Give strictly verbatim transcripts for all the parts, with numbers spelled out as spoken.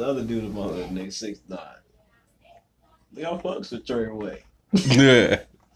the other dude of my hood, nigga, six nine. Y'all fucks with Treyway. Yeah.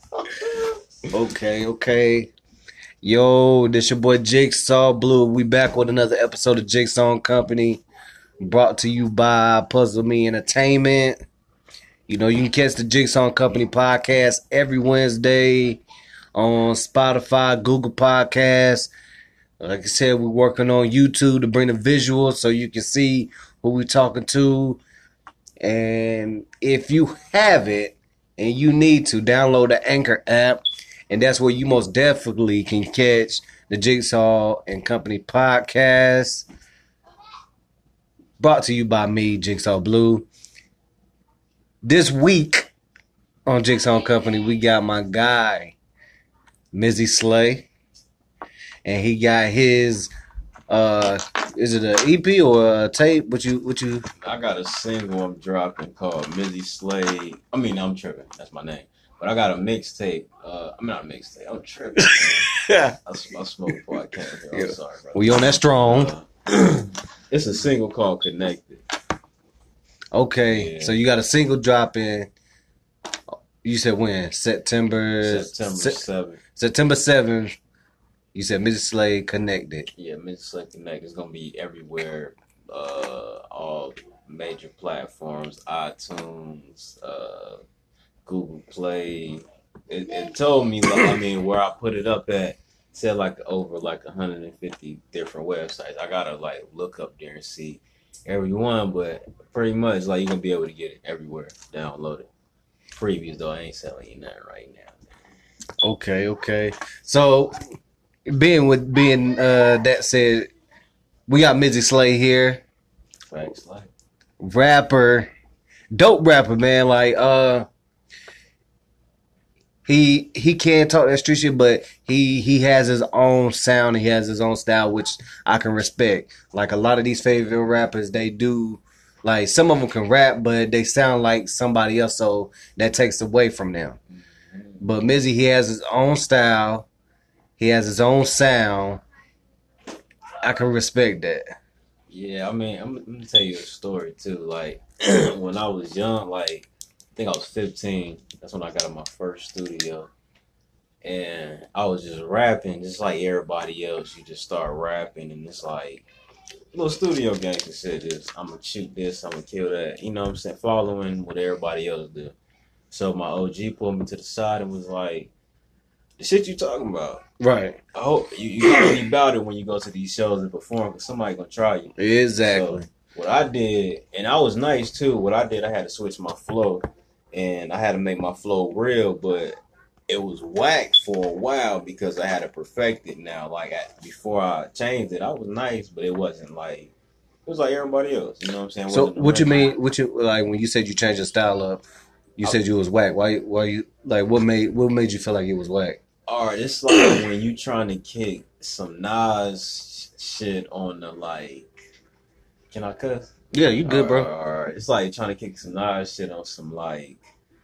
Okay, okay. Yo, this your boy Jigsaw Blue. We back with another episode of Jigsaw and Company, brought to you by Puzzle Me Entertainment. You know, you can catch the Jigsaw and Company podcast every Wednesday on Spotify, Google Podcasts. Like I said, we're working on YouTube to bring the visuals so you can see who we're talking to. And if you have it and you need to, download the Anchor app. And that's where you most definitely can catch the Jigsaw and Company podcast. Brought to you by me, Jigsaw Blue. This week on Jigsaw and Company, we got my guy, Mizzy Slay. And he got his, uh, is it an E P or a tape? What you, what you? I got a single I'm dropping called Mizzy Slay. I mean, I'm tripping. That's my name. But I got a mixtape. Uh, I'm not a mixtape. I'm tripping. Yeah. I, I smoke before I came here. I'm yeah. sorry, brother. We on that strong. Uh, it's a single called Connected. Okay. Yeah. So you got a single dropping. You said when? September. September seventh. September seventh. You said Mizzy Slay Connected. Yeah, Mizzy Slay Connected is gonna be everywhere. Uh, all major platforms, iTunes, uh, Google Play. It, it told me, like, I mean, where I put it up at, said like over like one hundred fifty different websites. I gotta like look up there and see every one, but pretty much like you're gonna be able to get it everywhere. Download it. Previews though, I ain't selling you nothing right now. Okay, okay. So. Being with being uh, that said, we got Mizzy Slay here. Thanks, like rapper, dope rapper, man. Like uh, he he can't talk that street shit, but he he has his own sound. He has his own style, which I can respect. Like a lot of these favorite rappers, they do. Like some of them can rap, but they sound like somebody else, so that takes away from them. But Mizzy, he has his own style. He has his own sound. I can respect that. Yeah, I mean, I'm, I'm gonna tell you a story too. Like when I was young, like I think I was fifteen. That's when I got in my first studio, and I was just rapping, just like everybody else. You just start rapping, and it's like little studio gangster shit. Is I'm gonna shoot this, I'm gonna kill that. You know what I'm saying? Following what everybody else do. So my O G pulled me to the side and was like, the shit you talking about. Right. I hope you, you gotta be about it when you go to these shows and perform because somebody gonna try you. Exactly. So what I did, and I was nice too, what I did, I had to switch my flow and I had to make my flow real, but it was whack for a while because I had to perfect it now. Like I, before I changed it, I was nice, but it wasn't like, it was like everybody else. You know what I'm saying? So what you mean, what you, like when you said you changed your style up, you I, said you was whack. Why, why you, like what made, what made you feel like it was whack? All right, it's like when you trying to kick some Nas shit on the like. Can I cuss? Yeah, you good, all bro. Right, all right, it's like trying to kick some Nas shit on some like,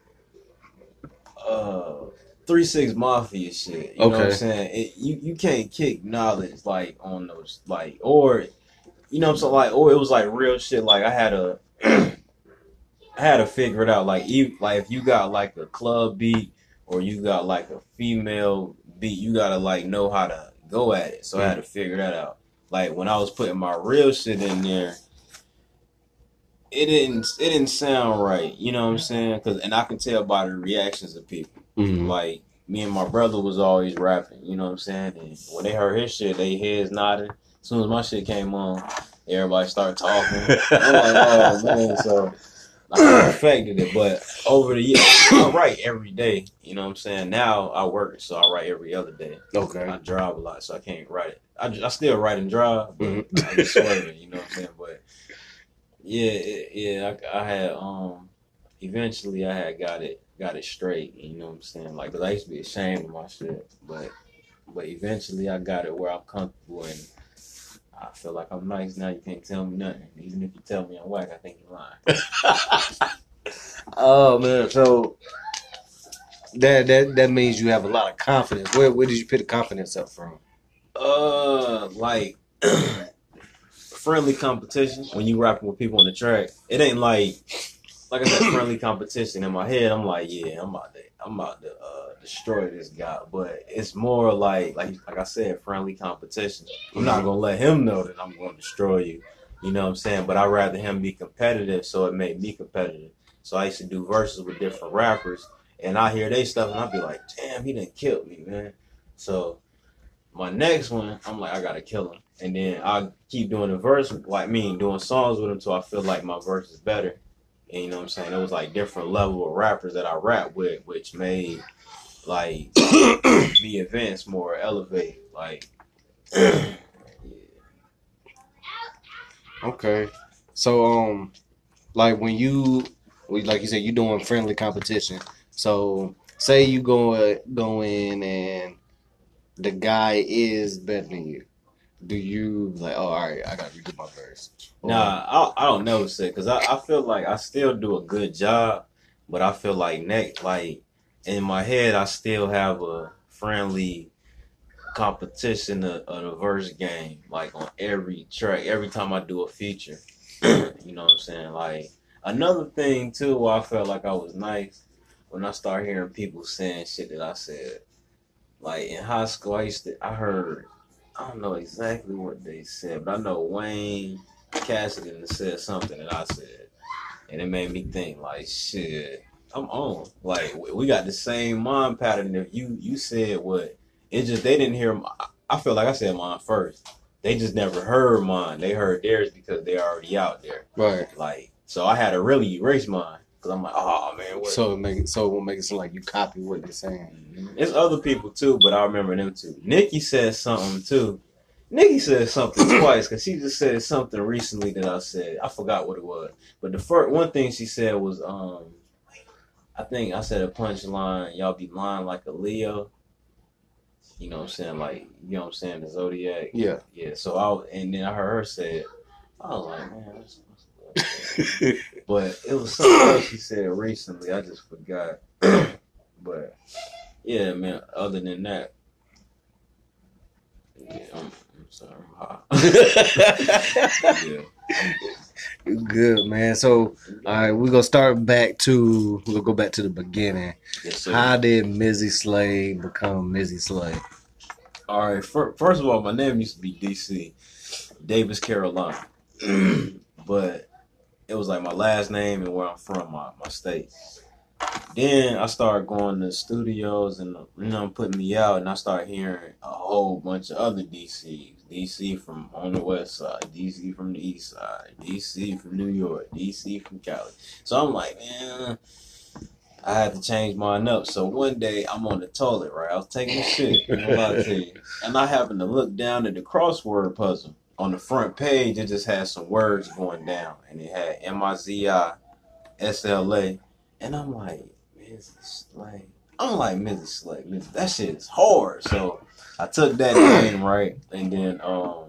uh, three six Mafia shit. You okay. know what I'm saying? It, you you can't kick knowledge like on those like or, you know what I'm saying, like or it was like real shit. Like I had to, I had to figure it out. Like even like if you got like a club beat. Or you got like a female beat, you gotta like know how to go at it. So mm. I had to figure that out. Like when I was putting my real shit in there, it didn't it didn't sound right. You know what I'm saying? Cause and I can tell by the reactions of people. Mm-hmm. Like me and my brother was always rapping. You know what I'm saying? And when they heard his shit, they heads nodded. As soon as my shit came on, everybody started talking. I'm like, oh man, so. I perfected it, but over the years, I write every day. You know what I'm saying? Now I work, so I write every other day. Okay. I drive a lot, so I can't write it. I, I still write and drive, but mm-hmm. I just swerving. You know what I'm saying? But yeah, it, yeah, I, I had um. Eventually, I had got it, got it straight. You know what I'm saying? Like, 'cause I used to be ashamed of my shit, but but eventually, I got it where I'm comfortable and. I feel like I'm nice now. You can't tell me nothing. Even if you tell me I'm whack, I think you're lying. Oh man, so that that that means you have a lot of confidence. Where where did you pick the confidence up from? Uh, like friendly competition when you rapping with people on the track. It ain't like, like I said, friendly competition. In my head, I'm like, yeah, I'm about to, I'm about to uh, destroy this guy. But it's more like, like, like I said, friendly competition. I'm not gonna let him know that I'm gonna destroy you. You know what I'm saying? But I'd rather him be competitive, so it made me competitive. So I used to do verses with different rappers, and I hear they stuff, and I'd be like, damn, he done killed me, man. So my next one, I'm like, I gotta kill him. And then I keep doing the verse, like me, doing songs with him until I feel like my verse is better. And you know what I'm saying? It was like different level of rappers that I rap with, which made like me advance more, elevate. Like, yeah. Okay. So, um, like when you, like you said, you doing friendly competition. So, say you go go in and the guy is better than you. Do you like? Oh, all right, I gotta redo my verse. Or, nah, I, I don't never say because I, I feel like I still do a good job, but I feel like next, like in my head, I still have a friendly competition of, of the verse game, like on every track, every time I do a feature. You know what I'm saying? Like another thing too, where I felt like I was nice when I started hearing people saying shit that I said. Like in high school, I used to, I heard, I don't know exactly what they said, but I know Wayne Cassidy said something that I said, and it made me think like, shit, I'm on. Like we got the same mind pattern. If you you said what, it just they didn't hear. I feel like I said mine first. They just never heard mine. They heard theirs because they're already out there. Right. Like so, I had to really erase mine. Cause I'm like, oh man. What? So it make it so it will make it seem like you copy what they're saying. Mm-hmm. It's other people too, but I remember them too. Nikki said something too. Nikki said something twice because she just said something recently that I said. I forgot what it was, but the first one thing she said was, um, I think I said a punchline. Y'all be lying like a Leo. You know what I'm saying? Like you know what I'm saying? The Zodiac. Yeah. Yeah. So I and then I heard her say it. I was like, man, that's. But it was something else she said recently. I just forgot. But yeah, man. Other than that, yeah, I'm, I'm sorry. I'm yeah. Good, man. So, all right, we're gonna start back to we'll go back to the beginning. Yes, sir. How did Mizzy Slay become Mizzy Slay? All right. For, first of all, my name used to be D C, Davis, Carolina, but it was like my last name and where I'm from, my, my state. Then I started going to studios and, you know, putting me out, and I started hearing a whole bunch of other D Cs. D C from on the west side, D C from the east side, D C from New York, D C from Cali. So I'm like, man, I had to change mine up. So one day I'm on the toilet, right? I was taking a shit, you know what I tell you, and I happened to look down at the crossword puzzle. On the front page, it just had some words going down, and it had M I Z I S L A, and I'm like, Mizzy Slay. I'm like, Mizzy Slay. That shit is hard. So I took that name, right, and then um,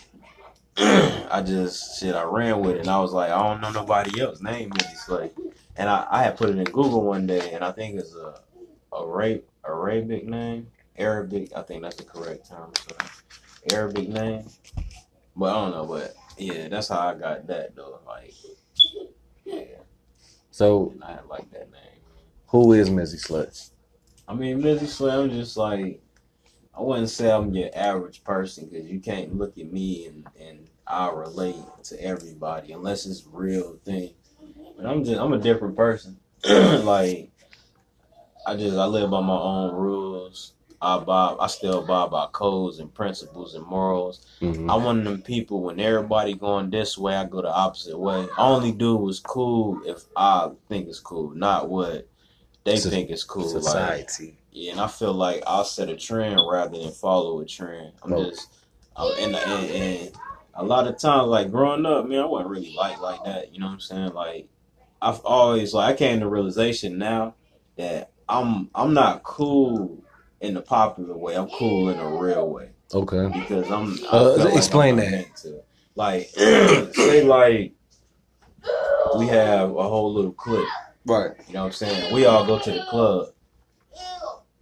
I just, shit, I ran with it, and I was like, I don't know nobody else named Mizzy Slay. And I, I had put it in Google one day, and I think it's a, a Arabic name, Arabic, I think that's the correct term, so Arabic name. But I don't know, but yeah, that's how I got that though. Like, yeah. So I like that name. Who is Mizzy Slay? I mean, Mizzy Slay, I'm just like, I wouldn't say I'm your average person because you can't look at me and, and I relate to everybody unless it's real thing. But I'm just, I'm a different person. Like, I just, I live by my own rules. I abide, I still abide by codes and principles and morals. Mm-hmm. I'm one of them people when everybody going this way, I go the opposite way. I only do what's cool if I think it's cool, not what they so, think is cool. Society. Like, yeah, and I feel like I'll set a trend rather than follow a trend. I'm oh. just, I'm, and, and, and a lot of times, like growing up, man, I wasn't really like like that. You know what I'm saying? Like, I've always, like, I came to realization now that I'm, I'm not cool in the popular way. I'm cool in a real way. Okay. Because I'm. I uh, like explain I'm that. To. Like, say like we have a whole little clique. Right. You know what I'm saying? We all go to the club.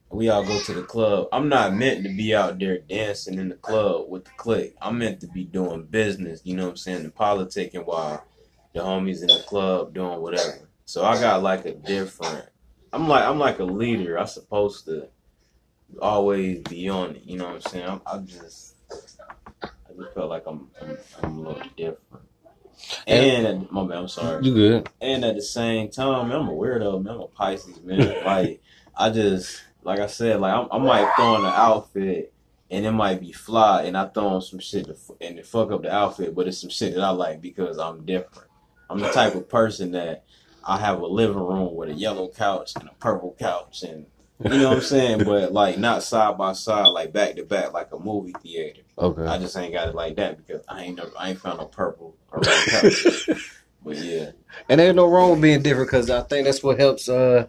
we all go to the club. I'm not meant to be out there dancing in the club with the clique. I'm meant to be doing business, you know what I'm saying, and politicking while the homies in the club doing whatever. So I got like a different. I'm like I'm like a leader. I'm supposed to always be on it. You know what I'm saying? I'm, I just I just felt like I'm I'm, I'm a little different. And, and at, my man, I'm sorry. You good? And at the same time, man, I'm a weirdo, man. I'm a Pisces, man. Like I just like I said, like I'm, I might throw on an outfit and it might be fly, and I throw on some shit to, and it fuck up the outfit, but it's some shit that I like because I'm different. I'm the type of person that I have a living room with a yellow couch and a purple couch, and you know what I'm saying, but like not side by side, like back to back, like a movie theater. Okay. I just ain't got it like that because I ain't never, I ain't found no purple or red couch. But yeah, and ain't no wrong with being different because I think that's what helps. Uh,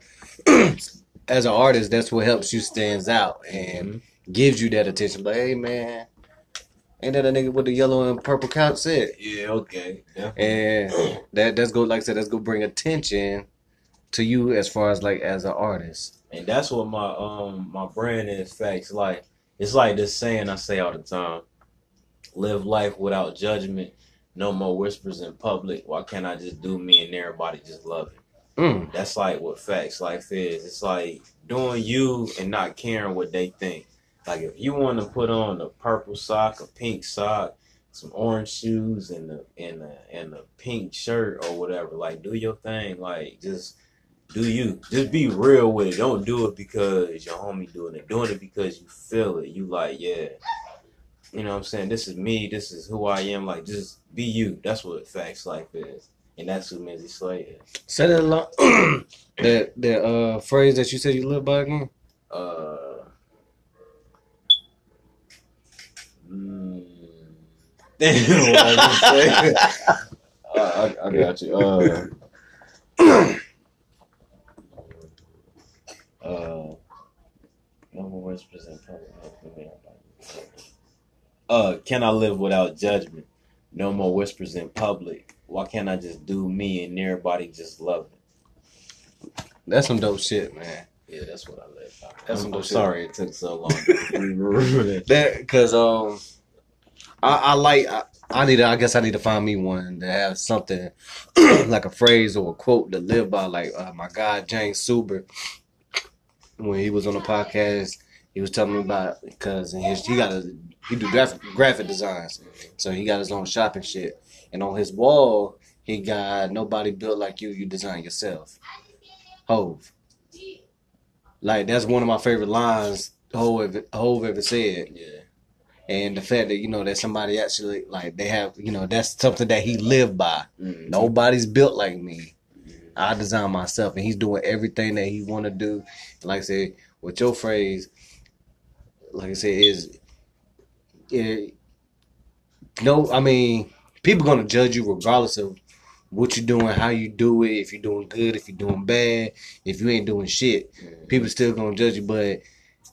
as an artist, that's what helps you stands out and mm-hmm. gives you that attention. But hey, man. Ain't that a nigga with the yellow and purple couch said? Yeah, okay. Definitely. And that that's go like I said, that's gonna bring attention to you as far as like as an artist. And that's what my um my brand is. Facts. Like it's like this saying I say all the time: live life without judgment. No more whispers in public. Why can't I just do me and everybody just love it? Mm. That's like what facts life is. It's like doing you and not caring what they think. Like if you want to put on a purple sock, a pink sock, some orange shoes, and a and a and a pink shirt or whatever, like do your thing. Like just do you. Just be real with it. Don't do it because your homie doing it. Doing it because you feel it. You like, yeah. You know what I'm saying? This is me. This is who I am. Like just be you. That's what facts life is. And that's who Mizzy Slay is. Say that long, that that uh phrase that you said you live by again? Uh Mm. Damn, what I, just uh, I, I got you. Uh, uh, no more whispers in public. Uh, can I live without judgment? No more whispers in public. Why can't I just do me and everybody just love it? That's some dope shit, man. Yeah, that's what I live by. That's I'm, some I'm sorry it took so long. that because um, I, I like I, I need to, I guess I need to find me one that has something like a phrase or a quote to live by. Like uh, my guy James Suber, when he was on the podcast, he was telling me about because his he got a he do graphic graphic designs, so he got his own shop and shit. And on his wall, he got "Nobody built like you. You design yourself." Hove. Like, that's one of my favorite lines Hove ever, Hove ever said. Yeah. And the fact that, you know, that somebody actually, like, they have, you know, that's something that he lived by. Mm-hmm. Nobody's built like me. Mm-hmm. I design myself, and he's doing everything that he want to do. Like I said, with your phrase, like I said, is, it, no, I mean, people going to judge you regardless of what you doing, how you do it, if you're doing good, if you're doing bad, if you ain't doing shit. Mm-hmm. People still gonna judge you, but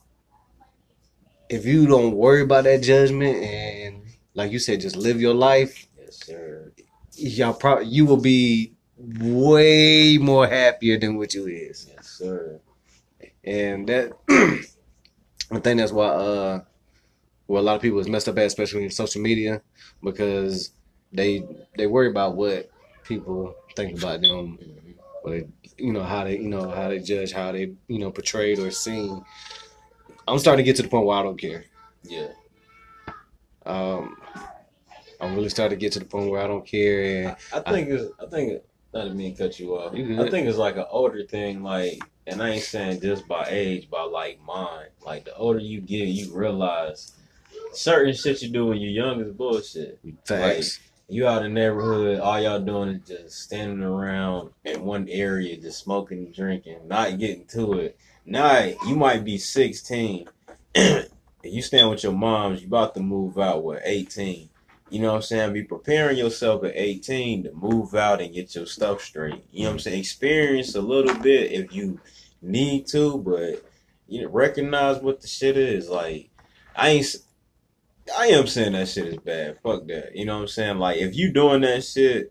if you don't worry about that judgment and, like you said, just live your life, yes, sir. Y'all probably you will be way more happier than what you is. Yes, sir. And that, I think that's why, uh, well, a lot of people is messed up at, especially in social media, because they they worry about what people think about them, but you know how they, you know how they judge, how they, you know, portrayed or seen. I'm starting to get to the point where I don't care. Yeah. Um, I'm really starting to get to the point where I don't care. And I think I, it's, I think it, not to mean cut you off. You I think it's like an older thing, like, and I ain't saying just by age, by like mind. Like the older you get, you realize certain shit you do when you're young is bullshit. Facts. Like, you out in the neighborhood, all y'all doing is just standing around in one area, just smoking and drinking, not getting to it. Now, you might be sixteen, and you stand with your moms, you about to move out, what, eighteen. You know what I'm saying? Be preparing yourself at eighteen to move out and get your stuff straight. You know what I'm saying? Experience a little bit if you need to, but you know, recognize what the shit is. Like, I ain't... I am saying that shit is bad. Fuck that. You know what I'm saying? Like, if you doing that shit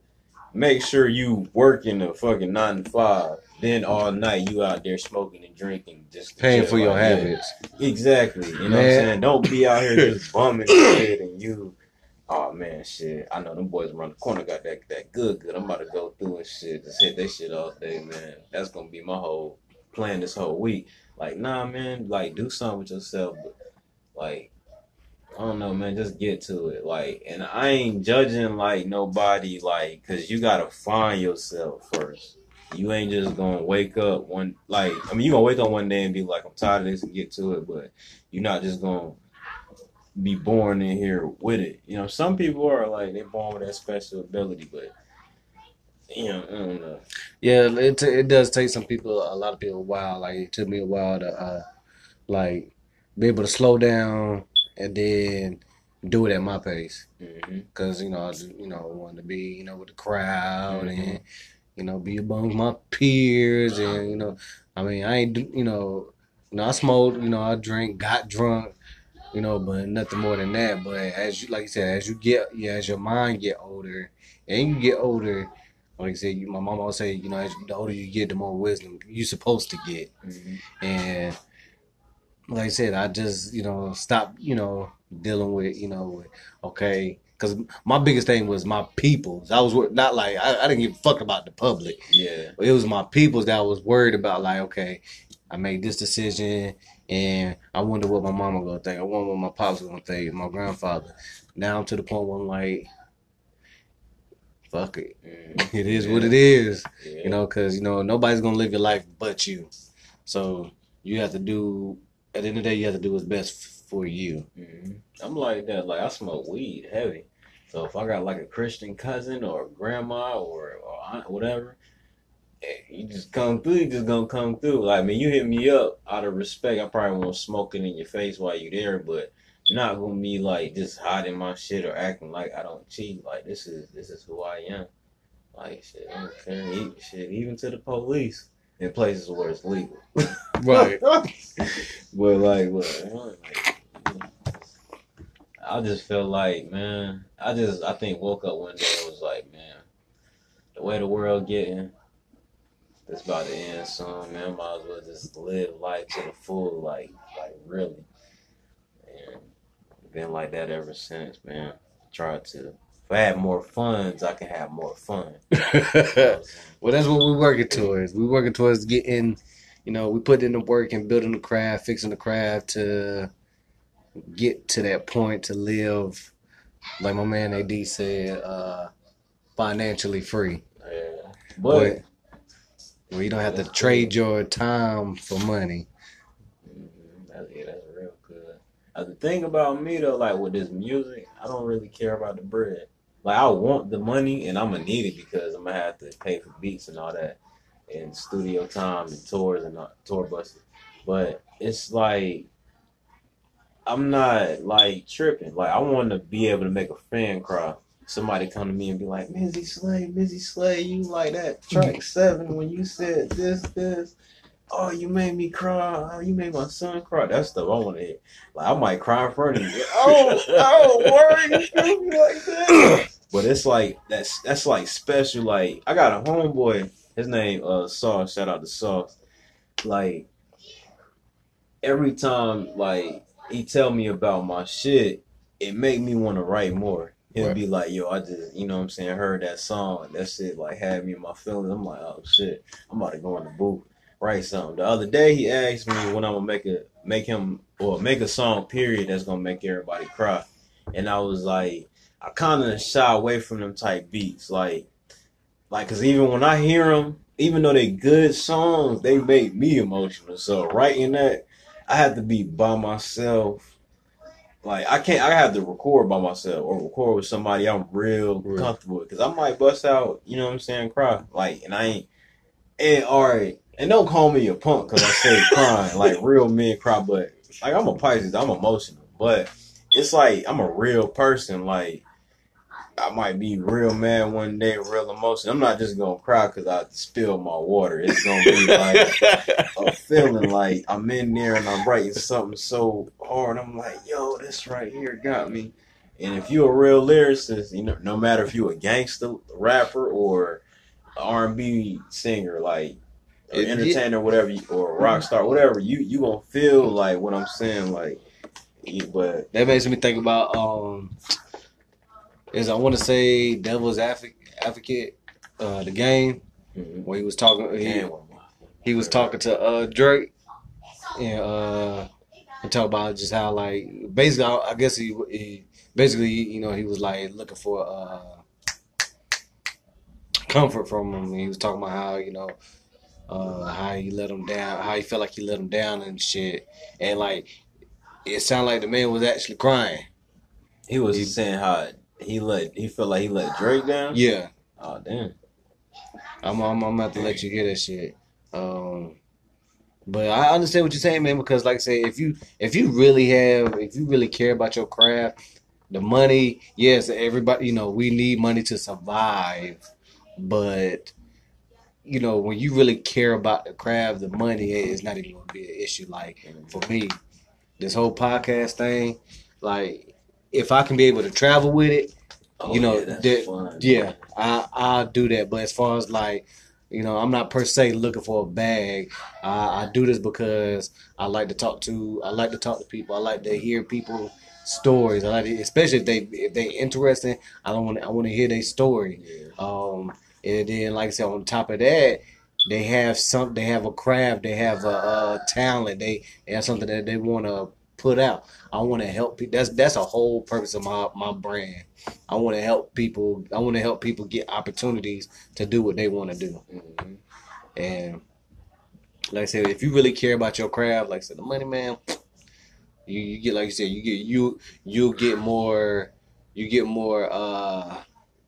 make sure you working a fucking nine to five. Then all night you out there smoking and drinking, just paying for like your that. habits. Exactly. You know man. What I'm saying? Don't be out here just bumming shit and you. Oh man, shit. I know them boys around the corner got that that good good. I'm about to go through and shit. Just hit that shit all day, man. That's gonna be my whole plan this whole week. Like, nah, man. Like, do something with yourself. But, like, I don't know, man. Just get to it. Like, and I ain't judging like nobody. Like, cause you gotta find yourself first. You ain't just gonna wake up one like I mean you gonna wake up one day and be like I'm tired of this and get to it, but you're not just gonna be born in here with it. You know, some people are like they're born with that special ability, but you know, I don't know. Yeah, it it does take some people, a lot of people, a while. Like it took me a while to uh, like be able to slow down and then do it at my pace. Because mm-hmm. you know, I just, you know wanted to be you know with the crowd mm-hmm. and. You know, be among my peers, and you know, I mean, I ain't, you know, you know, I smoked, you know, I drank, got drunk, you know, but nothing more than that. But as you, like you said, as you get, yeah, as your mind get older, and you get older, like I said, you, my mom always say, you know, as the older you get, the more wisdom you're supposed to get, mm-hmm. and like I said, I just, you know, stopped, you know, dealing with, you know, with, okay. Because my biggest thing was my peoples. I was not like, I, I didn't give a fuck about the public. Yeah. It was my peoples that I was worried about, like, okay, I made this decision, and I wonder what my mama gonna think. I wonder what my pops gonna think, my grandfather. Now I'm to the point where I'm like, fuck it. Mm. It is yeah. what it is. Yeah. You know, because, you know, nobody's gonna live your life but you. So you have to do, at the end of the day, you have to do what's best for you. Mm-hmm. I'm like that. Like I smoke weed heavy, so if I got like a Christian cousin or a grandma or, or aunt, whatever, you just come through. You just gonna come through. Like, I mean, you hit me up out of respect. I probably won't smoke it in your face while you there, but not gonna be like just hiding my shit or acting like I don't cheat. Like this is this is who I am. Like shit, I don't care. Eat shit even to the police in places where it's legal. Right. But like, what? Like, I just feel like, man, I just, I think woke up one day and was like, man, the way the world getting, it's about to end soon, man. Might as well just live life to the full, like, like really. And been like that ever since, man. Try to, if I had more funds, I can have more fun. Well, that's what we're working towards. We're working towards getting, you know, we put in the work and building the craft, fixing the craft to get to that point to live, like my man A D said, uh, financially free. Yeah. But, but where you don't have to trade cool. your time for money. Mm-hmm. That's, yeah, that's real good. Uh, the thing about me though, like with this music, I don't really care about the bread. Like I want the money and I'm gonna need it because I'm gonna have to pay for beats and all that, and studio time and tours and uh, tour buses. But it's like, I'm not like tripping. Like I want to be able to make a fan cry. Somebody come to me and be like, Mizzy Slay, Mizzy Slay, you like that track seven when you said this, this. Oh, you made me cry. Oh, you made my son cry. That's stuff I want to hear. Like I might cry in front of you. Oh, oh, why you feel me like that? But it's like that's that's like special. Like I got a homeboy. His name uh Sauce. Shout out to Sauce. Like every time, like. He tell me about my shit, it make me want to write more. He'll right. be like, yo, I just, you know what I'm saying, heard that song. That shit, like, had me in my feelings. I'm like, oh, shit, I'm about to go in the booth, write something. The other day, he asked me when I'm going to make a, make him, or make a song, period, that's going to make everybody cry. And I was like, I kind of shy away from them type beats. Like, like, because even when I hear them, even though they good songs, they make me emotional. So writing that, I have to be by myself. Like I can't. I have to record by myself or record with somebody I'm real right. comfortable with. Cause I might bust out. You know what I'm saying? Cry. Like, and I ain't. And all right. And don't call me a punk because I say crying. Like real men cry, but like I'm a Pisces. I'm emotional, but it's like I'm a real person. Like I might be real mad one day, real emotional. I'm not just gonna cry because I spilled my water. It's gonna be like a feeling like I'm in there and I'm writing something so hard. I'm like, yo, this right here got me. And if you're a real lyricist, you know, no matter if you're a gangster rapper or an R and B singer, like or It- entertainer, whatever, you, or a rock star, whatever, you you gonna feel like what I'm saying, like. you- But That makes me think about um, is I want to say Devil's Advocate, Advocate uh, the game mhm. where he was talking. He, Damn, he was talking to uh Drake and uh, and talk about just how like basically I, I guess he, he basically you know he was like looking for uh comfort from him. And he was talking about how you know. Uh, how he let him down, how he felt like he let him down and shit, and like it sounded like the man was actually crying. he was He- saying how he let he felt like he let Drake down. Yeah, Oh damn. I'm I'm, I'm about to let you hear that shit. Um, but I understand what you're saying, man. Because like I say, if you if you really have, if you really care about your craft, the money, yes, everybody, you know, we need money to survive, but you know, when you really care about the craft, the money is not even going to be an issue. Like for me, this whole podcast thing, like if I can be able to travel with it, Oh, you know, yeah, that's that, fun. yeah, I I'll do that. But as far as like, you know, I'm not per se looking for a bag. I, I do this because I like to talk to I like to talk to people. I like to hear people stories. I like to, especially if they if they interesting. I don't want I want to hear their story. Yeah. Um, and then like I said, on top of that, they have some. They have a craft. They have a, a talent. They, they have something that they want to put out. I want to help people. That's that's a whole purpose of my my brand. I want to help people. I want to help people get opportunities to do what they want to do. Mm-hmm. And like I said, if you really care about your craft, like I said, the money, man, you, you get like you said, you get you you get more you get more uh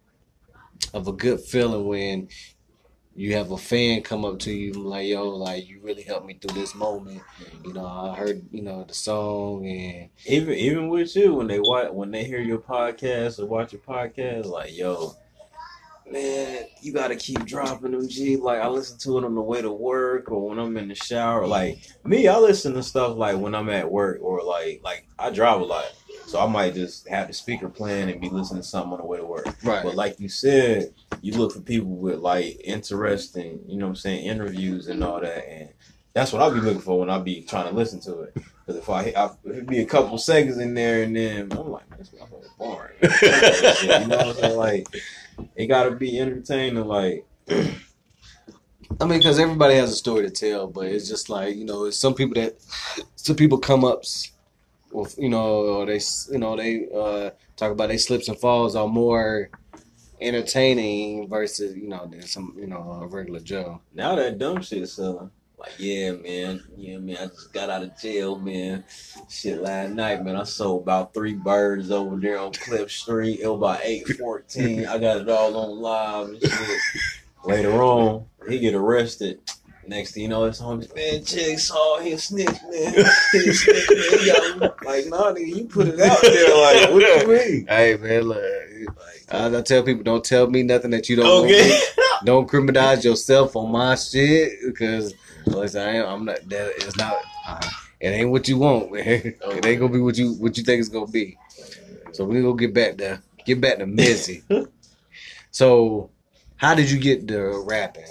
of a good feeling when you have a fan come up to you and like, yo, like you really helped me through this moment. You know, I heard, you know, the song and Even even with you, when they watch, when they hear your podcast or watch your podcast, like, yo, man, you gotta keep dropping them, G. Like, I listen to it on the way to work or when I'm in the shower. Like me, I listen to stuff like when I'm at work or like like I drive a lot, so I might just have the speaker playing and be listening to something on the way to work. right. But like you said, you look for people with like interesting, you know what I'm saying, interviews and all that, and that's what I'll be looking for when I be trying to listen to it. Because if I, I if it be a couple seconds in there and then I'm like, man, this motherfucker's boring. You know what I'm saying? Like, it gotta be entertaining. Like, I mean, because everybody has a story to tell, but it's just like, you know, it's some people that some people come up with, you know, or they, you know, they uh, talk about their slips and falls are more entertaining versus, you know, than some, you know, a regular Joe. now that dumb shit selling. Like, yeah, man, yeah, man, I just got out of jail, man. Shit, last night, man, I sold about three birds over there on Cliff Street. It was about eight fourteen. I got it all on live and shit. Later on, he get arrested. Next thing you know, his homies, man, Jigsaw, he a snitch, man. He a snitch, man. He got, like, nah, nigga, you put it out there. Like, what you mean? Hey, man, look, Like, I, I tell people, don't tell me nothing that you don't okay. want. Don't criminalize yourself on my shit because listen, I ain't, I'm not. That it's not. Uh, it ain't what you want, man. It ain't gonna be what you what you think it's gonna be. So we gonna get back to get back to Missy. So, how did you get to rapping?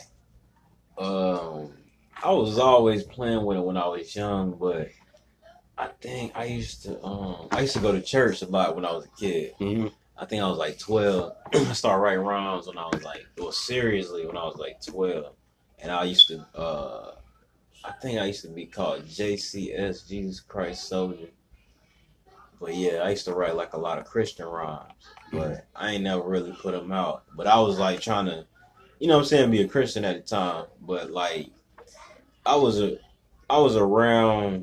Um, I was always playing with it when I was young, but I think I used to um I used to go to church a lot when I was a kid. Mm-hmm. I think I was like twelve. I started writing rhymes when I was like, well, seriously, when I was like twelve. And I used to, uh, I think I used to be called J C S, Jesus Christ Soldier. But yeah, I used to write like a lot of Christian rhymes. But I ain't never really put them out. But I was like trying to, you know what I'm saying, be a Christian at the time. But like, I was a, I was around,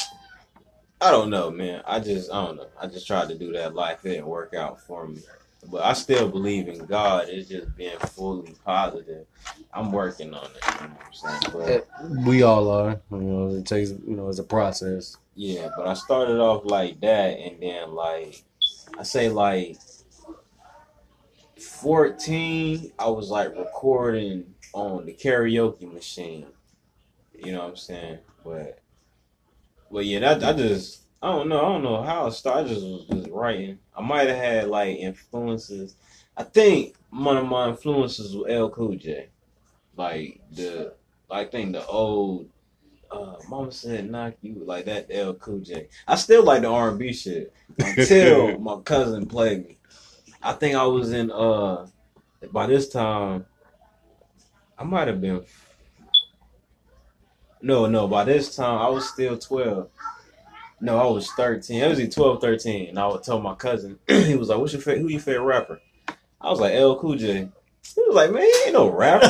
I don't know, man. I just, I don't know. I just tried to do that. Life didn't work out for me. But I still believe in God. It's just being fully positive. I'm working on it. You know what I'm saying? But We all are. You know, it takes. You know, it's a process. yeah, but I started off like that, and then like I say like fourteen, I was like recording on the karaoke machine. You know what I'm saying? But but yeah, that I just I don't know. I don't know how I started. I just was just writing. I might have had like influences. I think one of my influences was L Cool J. Like the, I think the old, uh, Mama said knock you like that L Cool J. I still like the R and B shit until my cousin played me. I think I was in uh by this time I might have been no no by this time I was still twelve. No, I was thirteen. I was like twelve, thirteen. And I would tell my cousin, he was like, what's your favorite, who your favorite rapper? I was like, L Cool J. He was like, man, he ain't no rapper.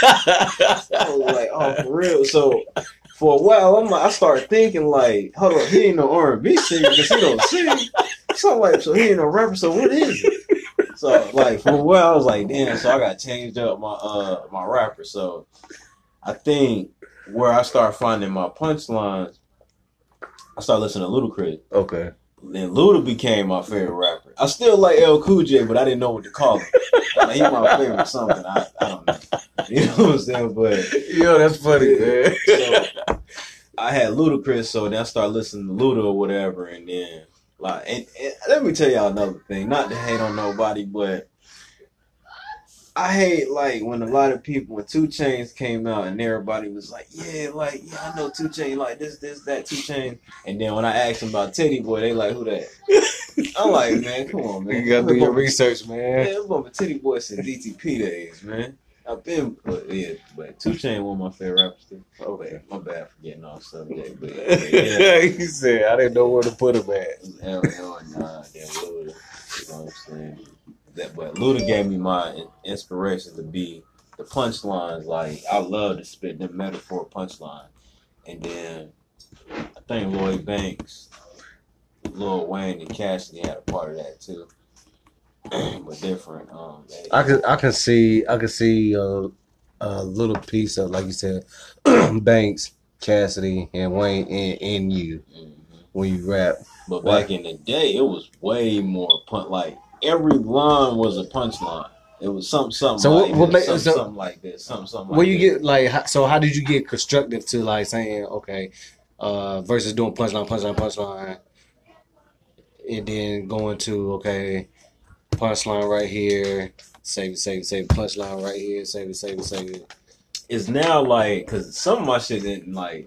I was like, oh, for real. So for a while, I'm like, I started thinking like, hold on, he ain't no R and B singer because he don't sing. So I'm like, so he ain't no rapper. So what is it? So like for a while, I was like, damn. So I got changed up my uh my rapper. So I think where I started finding my punchlines, I started listening to Ludacris. Okay. Then Luda became my favorite rapper. I still like L Cool J, but I didn't know what to call him. Like, he's my favorite something. I, I don't know. You know what I'm saying? But yo, that's funny, man. So I had Ludacris, so then I started listening to Luda or whatever, and then like, and, and let me tell y'all another thing. Not to hate on nobody, but I hate like when a lot of people when two Chainz came out and everybody was like, yeah, like yeah, I know two Chainz, like this, this, that, two Chainz. And then when I asked them about Teddy Boy, they like, who that? I'm like, man, come on, man. You gotta do your research, man. Yeah, I'm bumping Teddy Boy since D T P days, man. I've been, but yeah, but two Chainz one of my favorite rappers too. Oh, man, my bad for getting off subject, but yeah. He said I didn't know where to put him at. Hell, hell, nah, damn Luda. You know what I'm saying? That, but Luda gave me my inspiration to be the punchlines. Like I love to spit the metaphor punchline, and then I think Lloyd Banks, Lil Wayne, and Cassidy had a part of that too, but different. Um, they, I could I can see I can see a, a little piece of like you said, Banks, Cassidy, and Wayne in, in you mm-hmm. when you rap. But back in the day, it was way more punch like. Every line was a punchline. It was something, something so like what, this, what something, so, something like this, something, something like Where you this. get like, so how did you get constructive to like saying, okay, uh, versus doing punchline, punchline, punchline, and then going to okay, punchline right here, save it, save it, save it, punchline right here, save it, save it, save it. It's now like because some of my shit didn't like.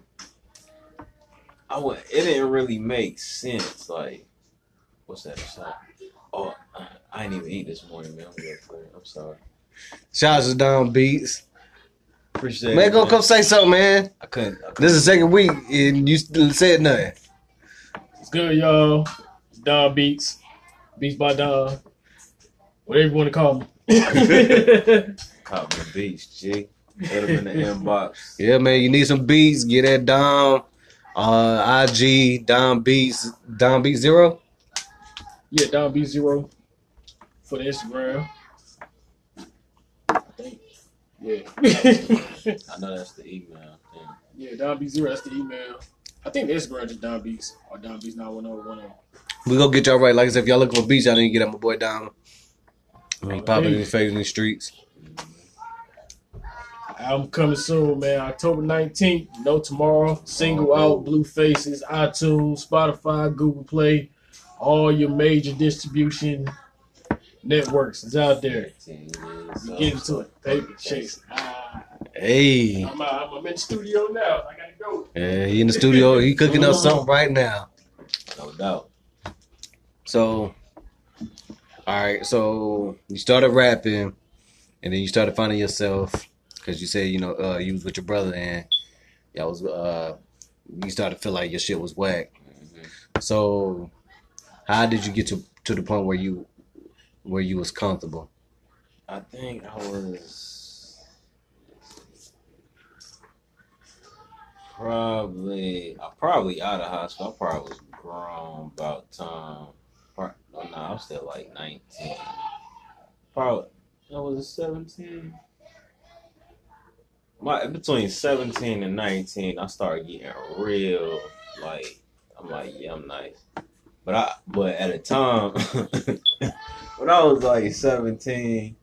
I went, it didn't really make sense. Like, what's that? Oh, I didn't even eat this morning, man. I'm good for it. I'm sorry. Shout out to Don Beats. Appreciate man, it. Man, go come say something, man. I couldn't, I couldn't. This is the second week and you still said nothing. It's good, y'all. It's Don Beats. Beats by Don. Whatever you want to call me. Caught me beats, G. Hit him in the inbox. Yeah, man. You need some beats. Get that Don. Uh, I G, Don Beats. Don Beats Zero. Yeah, Don B Zero for the Instagram. I think. Yeah. I know that's the email. Yeah, yeah Don B Zero, that's the email. I think the Instagram is Don Beats or Don Beats nine one zero one zero. We gonna get y'all right. Like I said, if y'all looking for beats, y'all didn't get at my boy Don. I mean, popping in his face in the streets. Album coming soon, man. October nineteenth. No Tomorrow. Single oh, out. Blue Faces. iTunes, Spotify, Google Play. All your major distribution networks is out there. You get into it. Paper chase. Ah. Hey. I'm, uh, I'm in the studio now. I gotta go. Yeah, he in the studio. He cooking up something right now. No doubt. So, all right. So you started rapping, and then you started finding yourself because you said you know uh, you was with your brother and y'all was uh, you started to feel like your shit was whack. Mm-hmm. So. How did you get to, to the point where you where you was comfortable? I think I was probably I probably out of high school. I probably was grown about time. Oh no, I was still like nineteen. Probably I was seventeen. My between seventeen and nineteen, I started getting real like I'm like yeah I'm nice. But I, but at a time, when I was like seventeen,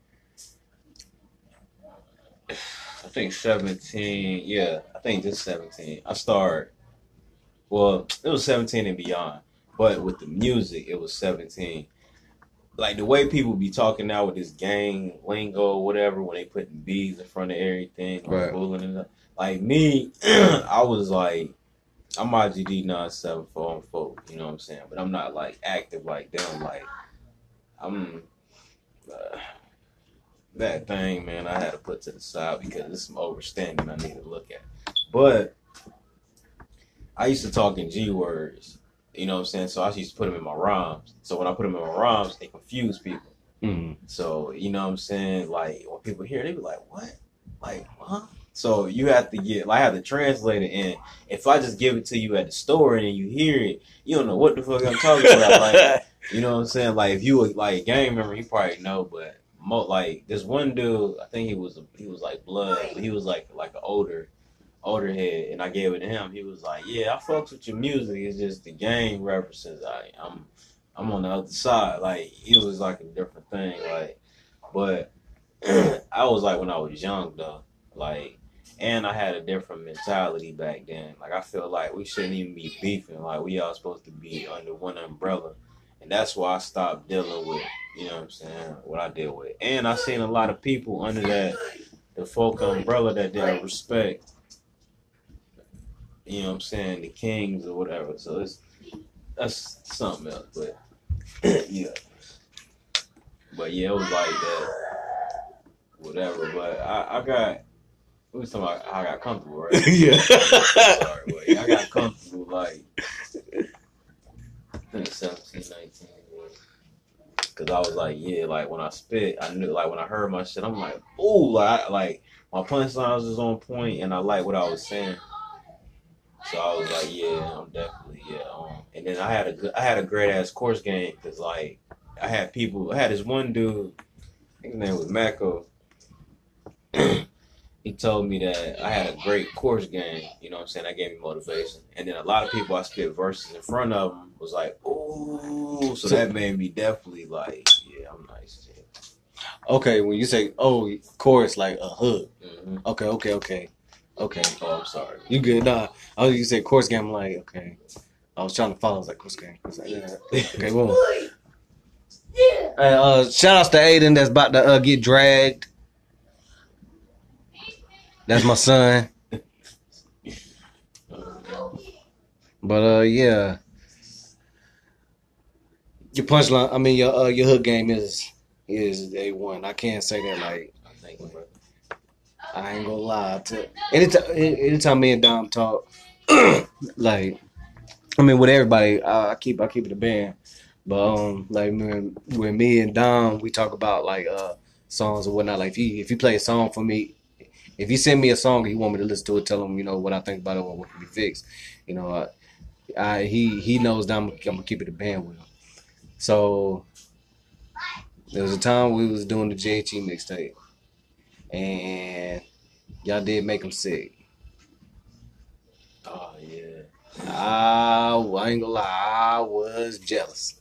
I think seventeen, yeah, I think just seventeen. I started, well, it was seventeen and beyond. But with the music, it was seventeen. Like the way people be talking now with this gang lingo or whatever, when they putting B's in front of everything, right. Fooling and like me, I was like, I'm I G D nine seven four on four, you know what I'm saying? But I'm not like active like them. Like I'm uh, that thing, man. I had to put to the side because there's some overstanding I need to look at. But I used to talk in G words. You know what I'm saying? So I used to put them in my rhymes. So when I put them in my rhymes, they confuse people. Mm-hmm. So, you know what I'm saying? Like, when people hear it, they be like, what? Like, huh? So you have to get, like, I have to translate it. And if I just give it to you at the store and you hear it, you don't know what the fuck I'm talking about. Like, you know what I'm saying? Like, if you were, like, a gang member, you probably know. But, mo- like, this one dude, I think he was, he was like, blood. But he was, like, like an older. older head, and I gave it to him. He was like, yeah, I fucks with your music. It's just the gang references. I, I'm I'm on the other side. Like, it was like a different thing. Like, but I was like when I was young, though. Like, and I had a different mentality back then. Like, I feel like we shouldn't even be beefing. Like, we all supposed to be under one umbrella. And that's why I stopped dealing with, you know what I'm saying, what I deal with. And I seen a lot of people under that, the folk umbrella that they respect. You know what I'm saying, the kings or whatever. So it's that's something else, but yeah. But yeah, it was like that. Whatever. But I, I got we was talking about how I got comfortable, right? Yeah. Sorry, but yeah, I got comfortable like I think seventeen, nineteen. Cause I was like, yeah, like when I spit, I knew like when I heard my shit, I'm like, ooh, like I, like my punchlines was on point and I like what I was saying. So I was like, yeah, I'm definitely, yeah. Um, and then I had a good, I had a great ass course game because like I had people, I had this one dude, I think his name was Mako. He told me that I had a great course game. You know what I'm saying? That gave me motivation. And then a lot of people I spit verses in front of them was like, ooh. So that made me definitely like, yeah, I'm nice. Yeah. Okay, when you say, oh, chorus, like a hook. Mm-hmm. Okay, okay, okay. Okay. Oh, I'm sorry. You good? Nah. I was you say course game. I'm like, okay. I was trying to follow. I was like, course game. I was like, yeah. Okay, well. Hey, uh, shout outs to Aiden that's about to uh, get dragged. That's my son. But uh, yeah. Your punchline. I mean, your uh, your hook game is is A one. I can't say that like. Thank you, bro. I ain't gonna lie. To, anytime, anytime me and Dom talk, like, I mean, with everybody, I, I keep I keep it a band. But um, like when when me and Dom, we talk about like uh songs or whatnot. Like if he if he play a song for me, if he send me a song, he want me to listen to it, tell him you know what I think about it or what can be fixed. You know, I, I he he knows that I'm, I'm gonna keep it a band with him. So there was a time we was doing the J H E mixtape. And y'all did make him sick. Oh, yeah. I, I ain't gonna lie, I was jealous.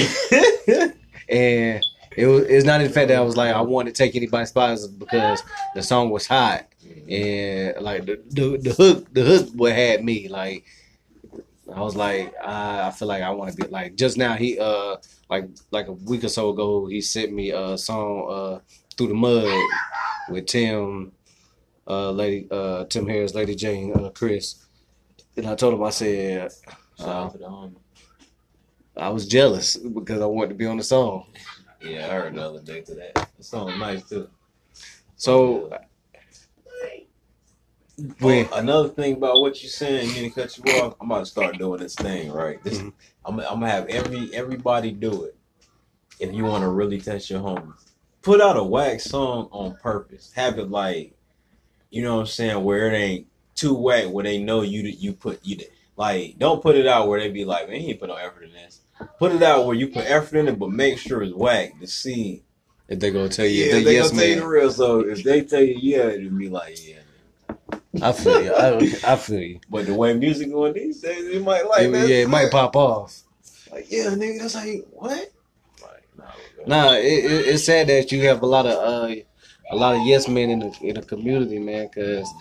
And it was it's not in the fact that I was like, I wanted to take anybody's spots because the song was hot. And like the, the, the hook, the hook what had me. Like, I was like, I, I feel like I want to be like, just now he, uh, like, like a week or so ago, he sent me a song, uh, Through the Mud. With Tim, uh, Lady, uh, Tim Harris, Lady Jane, uh, Chris, and I told him I said, uh, I was jealous because I wanted to be on the song. Yeah, I heard the other day to that. The song nice too. So, when oh, another thing about what you're saying, me to cut you off, I'm about to start doing this thing right. This, mm-hmm. I'm, I'm gonna have every everybody do it if you want to really test your homies. Put out a whack song on purpose. Have it like, you know what I'm saying, where it ain't too whack, where they know you you put you like. Don't put it out where they be like, man, he ain't put no effort in this. Put it out where you put effort in it, but make sure it's whack to see if they gonna tell you. Yeah, if they, they yes gonna tell man. you the real. So if they tell you yeah, it'll be like yeah. I feel you. I, I feel you. But the way music going these days, it might like it, that. Yeah, it might pop off. Like yeah, nigga, that's like what? Nah, it, it, it's sad that you have a lot of uh, a lot of yes men in the in the community, man. Because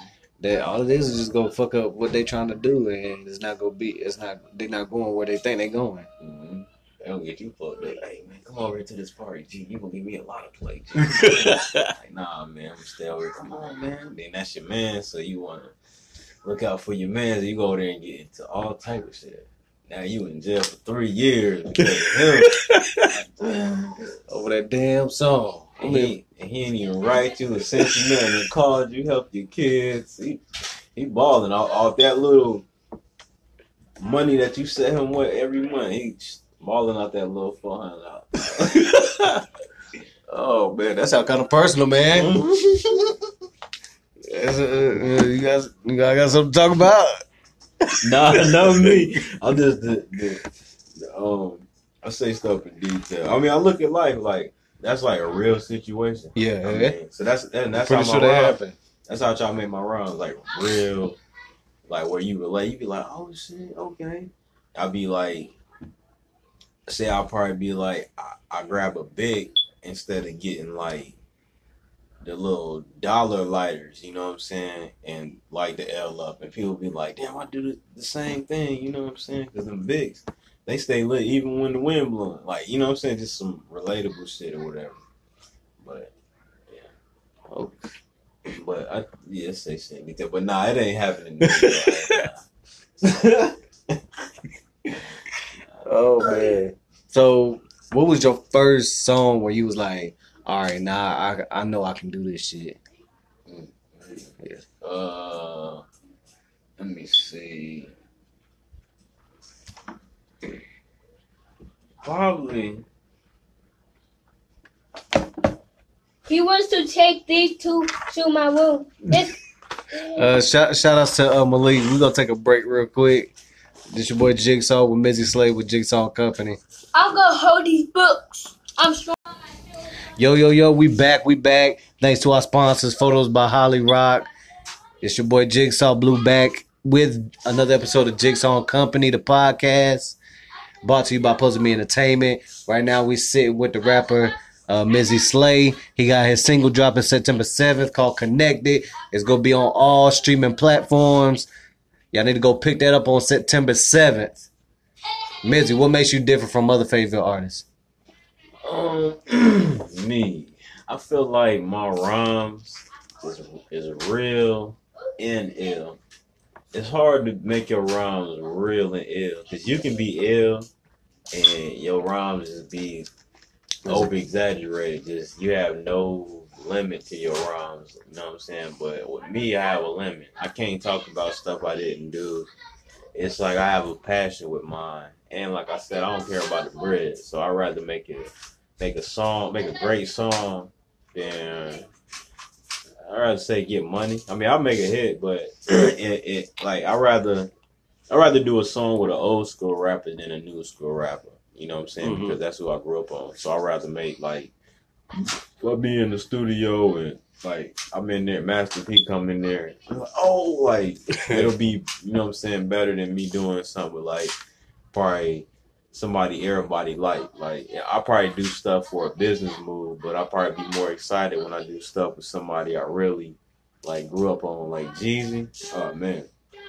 that all it is is just gonna fuck up what they trying to do, and it's not gonna be. It's not. They're not going where they think they're going. Mm-hmm. They don't get you fucked up. Hey man, come over here to this party, G. You gonna give me a lot of play, G. Like, nah, man, I'm gonna stay over here. Come on, man. Then that's your man, so you wanna look out for your man. So you go over there and get into all type of shit. Now you in jail for three years because of him. Over that damn song. And he, and he ain't even write you or sent you nothing and called you, helped your kids. He, he balling off, off that little money that you set him with every month. He balling out that little four hundred dollars. Oh man, that's how kind of personal, man. That's, uh, uh, you guys, you guys got something to talk about? Nah, not me. I'm just the, the, the um. I say stuff in detail. I mean, I look at life like that's like a real situation. Yeah. I mean, so that's and that's Pretty how sure my that rhymes, happened. That's how I try to make my rhymes like real, like where you relate. You be like, oh shit, okay. I'll be like, say I'll probably be like, I, I grab a big instead of getting like the little dollar lighters, you know what I'm saying, and light the L up, and people be like, damn, I do the, the same thing, you know what I'm saying, because them bigs, they stay lit even when the wind blowing, like, you know what I'm saying, just some relatable shit or whatever, but, yeah, oh, but, I, yeah, say shit, like that. But nah, it ain't happening. Oh, man. So, what was your first song where you was like, all right, nah, I I know I can do this shit? Yeah. Uh, let me see. Probably. He wants to take these two to my room. It's Uh, shout shout outs to uh, Malik. We gonna take a break real quick. This your boy Jigsaw with Mizzy Slade with Jigsaw Company. I'm gonna hold these books. I'm strong. Yo, yo, yo, we back, we back. Thanks to our sponsors, Photos by Holly Rock. It's your boy Jigsaw Blue back with another episode of Jigsaw Company, the podcast. Brought to you by Puzzle Me Entertainment. Right now we sitting with the rapper uh, Mizzy Slade. He got his single dropping September seventh called Connected. It's going to be on all streaming platforms. Y'all need to go pick that up on September seventh. Mizzy, what makes you different from other favorite artists? Um, me, I feel like my rhymes is is real and ill. It's hard to make your rhymes real and ill because you can be ill and your rhymes just be over exaggerated. Just you have no limit to your rhymes. You know what I'm saying? But with me, I have a limit. I can't talk about stuff I didn't do. It's like I have a passion with mine, and like I said, I don't care about the bread. So I'd rather make it. Make a song, make a great song, then I'd rather say get money. I mean, I'll make a hit, but it, it like I rather I rather do a song with an old school rapper than a new school rapper. You know what I'm saying? Mm-hmm. Because that's who I grew up on. So I'd rather make like I'll be in the studio and like I'm in there, Master P come in there. I'm like, oh, like it'll be, you know what I'm saying, better than me doing something with like probably somebody everybody like. Like I probably do stuff for a business move, but I'll probably be more excited when I do stuff with somebody I really like grew up on, like Jeezy. Oh man.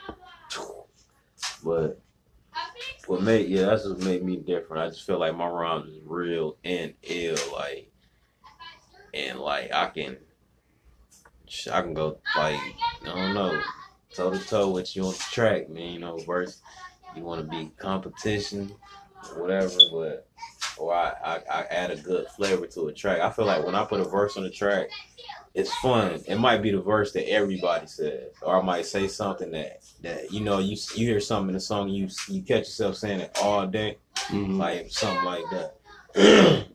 But what made yeah, that's what made me different. I just feel like my rhymes is real and ill, like and like I can I can go like I don't know, toe to toe with you on the track, man, you know, verse you wanna be competition, whatever, but or I, I, I add a good flavor to a track. I feel like when I put a verse on the track, it's fun. It might be the verse that everybody says, or I might say something that, that you know you you hear something in the song, you you catch yourself saying it all day, mm-hmm. like something like that.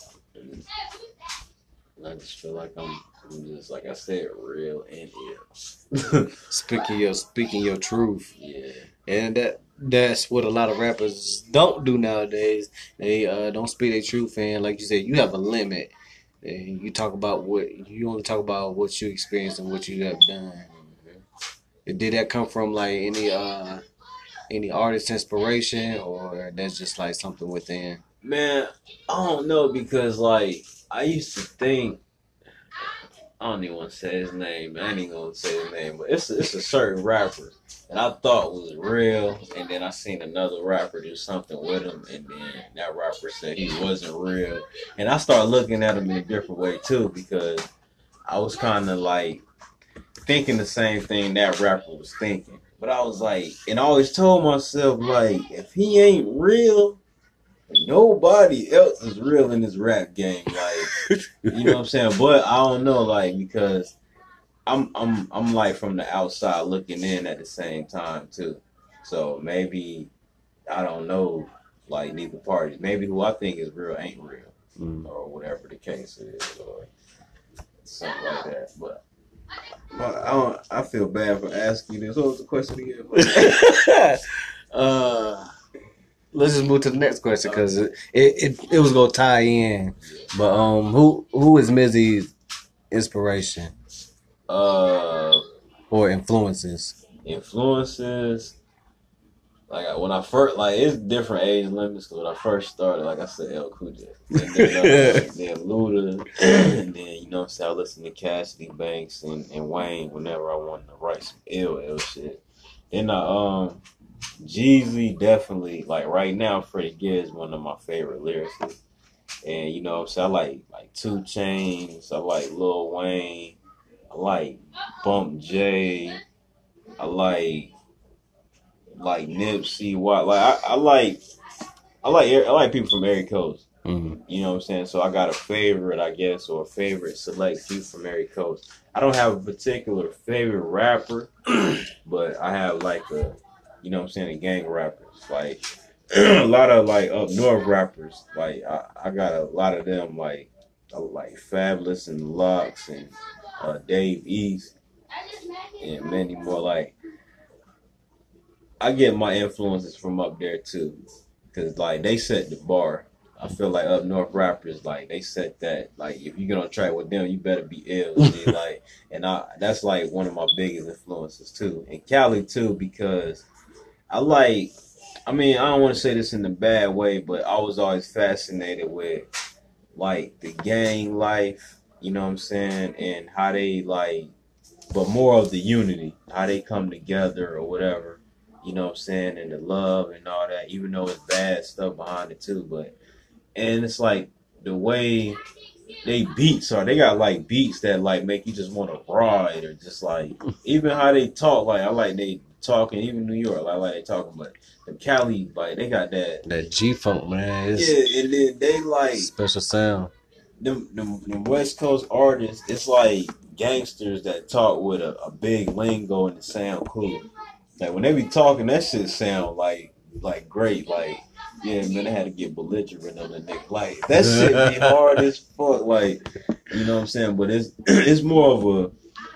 I just feel like I'm, I'm just like I said, real and ill. speaking your speaking your truth, yeah, and that. That's what a lot of rappers don't do nowadays. They uh, don't speak their truth, and like you said, you have a limit. And you talk about what you only talk about what you experienced and what you have done. Mm-hmm. Did that come from like any uh, any artist inspiration, or that's just like something within? Man, I don't know because like I used to think I don't even want to say his name. I ain't even gonna say his name, but it's a, it's a certain rapper that I thought was real, and then I seen another rapper do something with him, and then that rapper said he wasn't real, and I started looking at him in a different way too, because I was kind of like thinking the same thing that rapper was thinking, but I was like, and I always told myself like, if he ain't real, nobody else is real in this rap game, like, you know what I'm saying? But I don't know, like, because I'm I'm I'm like from the outside looking in at the same time too. So maybe I don't know, like neither party. Maybe who I think is real ain't real, mm. or whatever the case is, or something like that. But well, I don't. I feel bad for asking you this. What was the question again? uh. Let's just move to the next question because it, it, it, it was gonna tie in. But um, who who is Mizzy's inspiration? Uh, or influences? Influences. Like when I first, like it's different age limits. Cause when I first started, like I said, L Cool J, and then, uh, then Luda, and then you know what I'm saying, I listened to Cassidy Banks and, and Wayne whenever I wanted to write some ill ill shit. Then I um. Jeezy definitely, like right now, Freddie Gibbs is one of my favorite lyricists. And you know what I'm saying, I like like two Chainz, I like Lil Wayne, I like Bump J, I like like Nipsey, what like I, I like I like I like people from every coast. Mm-hmm. You know what I'm saying? So I got a favorite, I guess, or a favorite select few from every coast. I don't have a particular favorite rapper, but I have like a, you know what I'm saying, the gang rappers. Like, a lot of, like, up north rappers. Like, I, I got a lot of them, like, like Fabulous and Lux and uh, Dave East and many more. Like, I get my influences from up there, too. Because, like, they set the bar. I feel like up north rappers, like, they set that. Like, if you're going to track with them, you better be ill. Like, and I that's, like, one of my biggest influences, too. And Cali, too, because I like, I mean, I don't want to say this in a bad way, but I was always fascinated with, like, the gang life, you know what I'm saying, and how they, like, but more of the unity, how they come together or whatever, you know what I'm saying, and the love and all that, even though it's bad stuff behind it, too, but, and it's, like, the way they beats are, they got, like, beats that, like, make you just want to ride, or just, like, even how they talk, like, I like they talking, even New York, like, like they talking, but the Cali, like, they got that that G funk, man. It's yeah, and then they like special sound. Them, them, them West Coast artists, it's like gangsters that talk with a, a big lingo and it sound cool. Like when they be talking, that shit sound like like great. Like, yeah, man, they had to get belligerent on the nigga. Like that shit be hard as fuck. Like, you know what I'm saying? But it's it's more of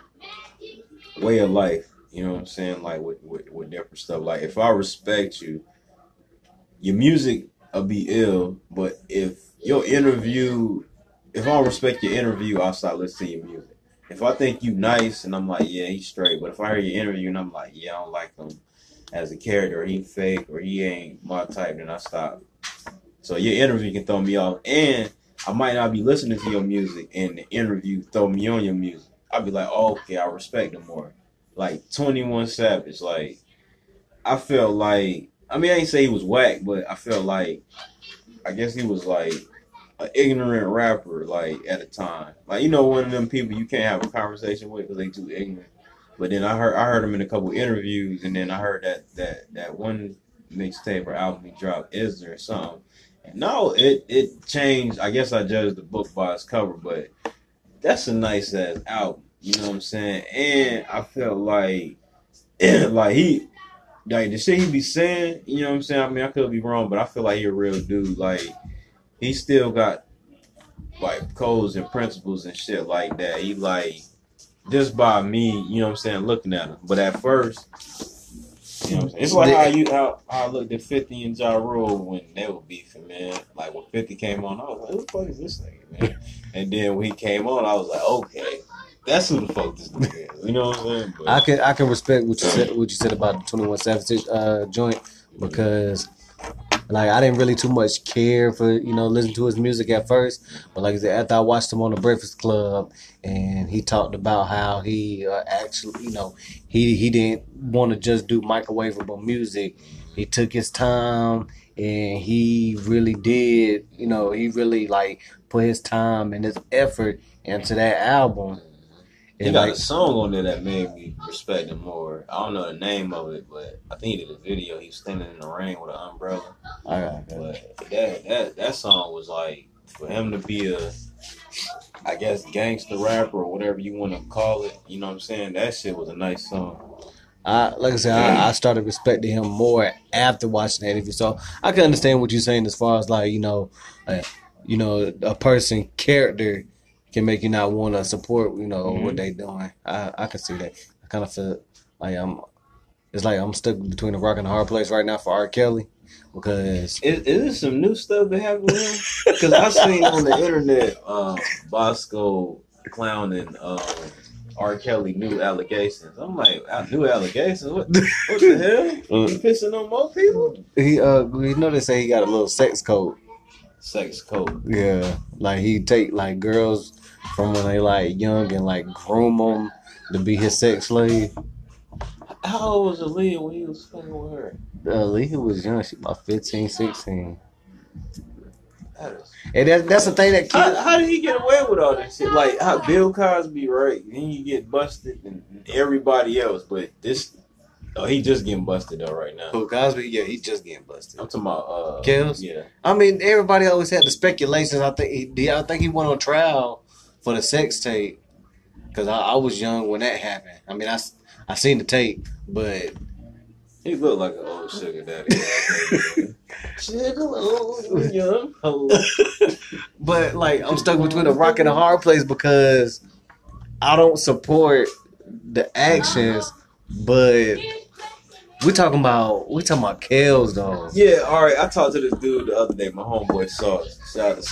a way of life. You know what I'm saying? Like with, with, with different stuff. Like if I respect you, your music will be ill. But if your interview, if I don't respect your interview, I'll stop listening to your music. If I think you nice and I'm like, yeah, he's straight. But if I hear your interview and I'm like, yeah, I don't like him as a character, or he fake, or he ain't my type, then I stop. So your interview can throw me off. And I might not be listening to your music and the interview throw me on your music. I'll be like, oh, okay, I respect him more. Like twenty-one Savage, like I felt like, I mean, I ain't say he was whack, but I felt like, I guess he was like an ignorant rapper, like at a time. Like, you know, one of them people you can't have a conversation with because they too ignorant. But then I heard I heard him in a couple interviews, and then I heard that that that one mixtape or album he dropped, Is There or something. And no, it it changed. I guess I judged the book by its cover, but that's a nice ass album. You know what I'm saying? And I felt like, like he, like the shit he be saying, you know what I'm saying? I mean, I could be wrong, but I feel like he a real dude. Like, he still got, like, codes and principles and shit like that. He, like, just by me, you know what I'm saying, looking at him. But at first, you know what I'm saying? It's like how you how, how I looked at fifty and Ja Rule when they were beefing, man. Like, when fifty came on, I was like, who the fuck is this nigga, man? And then when he came on, I was like, okay. That's who the fuck this nigga is. You know what I'm saying? But I can I can respect what you said what you said about the twenty-one Savage uh, joint, because like I didn't really too much care for you know listen to his music at first, but like I said, after I watched him on the Breakfast Club, and he talked about how he uh, actually you know he he didn't want to just do microwavable music. He took his time, and he really did you know he really like put his time and his effort into that album. He got like, a song on there that made me respect him more. I don't know the name of it, but I think he did a video. He was standing in the rain with an umbrella. All right, but that that that song was like for him to be a, I guess, gangster rapper or whatever you want to call it. You know what I'm saying? That shit was a nice song. I like I said, I, I started respecting him more after watching that interview. So I can understand what you're saying as far as like you know, uh, you know, a person character can make you not want to support, you know, mm-hmm. what they doing. I, I can see that. I kind of feel like I'm, it's like I'm stuck between a rock and a hard place right now for R. Kelly because. Is, is there some new stuff that happened with him? Because I seen on the internet uh, Bosco clowning uh, R. Kelly new allegations. I'm like, new allegations? What, what the hell? Uh, he pissing on more people? He, uh, you know they say he got a little sex code. Sex code. Yeah, like he take like girls from when they like young and like groom them to be his sex slave. How old was Aaliyah when he was fucking with her? Aaliyah was young. She about fifteen, sixteen. That is... And that, that's the thing that how, how did he get away with all this shit? Like how Bill Cosby, right? Then you get busted and everybody else, but this. Oh, he just getting busted though right now. Bill Cosby, yeah, he just getting busted. I'm talking about uh, Kells. Yeah, I mean, everybody always had the speculations. I think he, I think he went on trial for the sex tape because I, I was young when that happened. I mean, I, I seen the tape, but he looked like an old sugar daddy. Sugar old young hoe. But like, I'm stuck between a rock and a hard place because I don't support the actions, but. We talking about we talking about Kells though. Yeah, all right. I talked to this dude the other day, my homeboy Sauce. Shout out to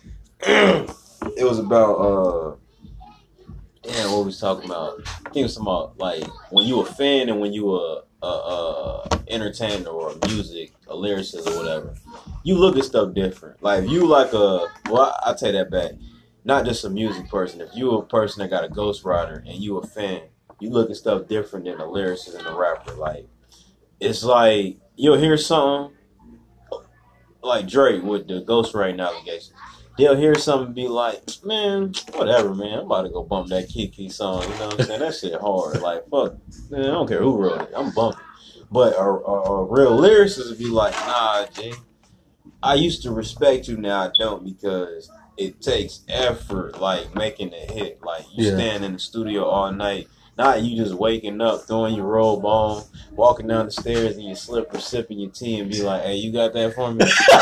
Sauce. It was about uh, damn, what we was talking about? I think it was talking about like when you a fan and when you a a, a entertainer or a music, a lyricist or whatever. You look at stuff different. Like if you like a well, I, I take that back. Not just a music person. If you a person that got a ghostwriter and you a fan, you look at stuff different than a lyricist and a rapper. Like. It's like you'll hear something like Drake with the ghostwriting allegations. They'll hear something and be like, man, whatever, man. I'm about to go bump that Kiki song. You know what I'm saying? That shit hard. Like, fuck, man, I don't care who wrote it. I'm bumping. But a, a, a real lyricist would be like, nah, G. I used to respect you, now I don't because it takes effort, like making a hit. Like you yeah. stand in the studio all night. Not you just waking up, throwing your robe on, walking down the stairs in your slipper, sipping your tea, and be like, "Hey, you got that for me?"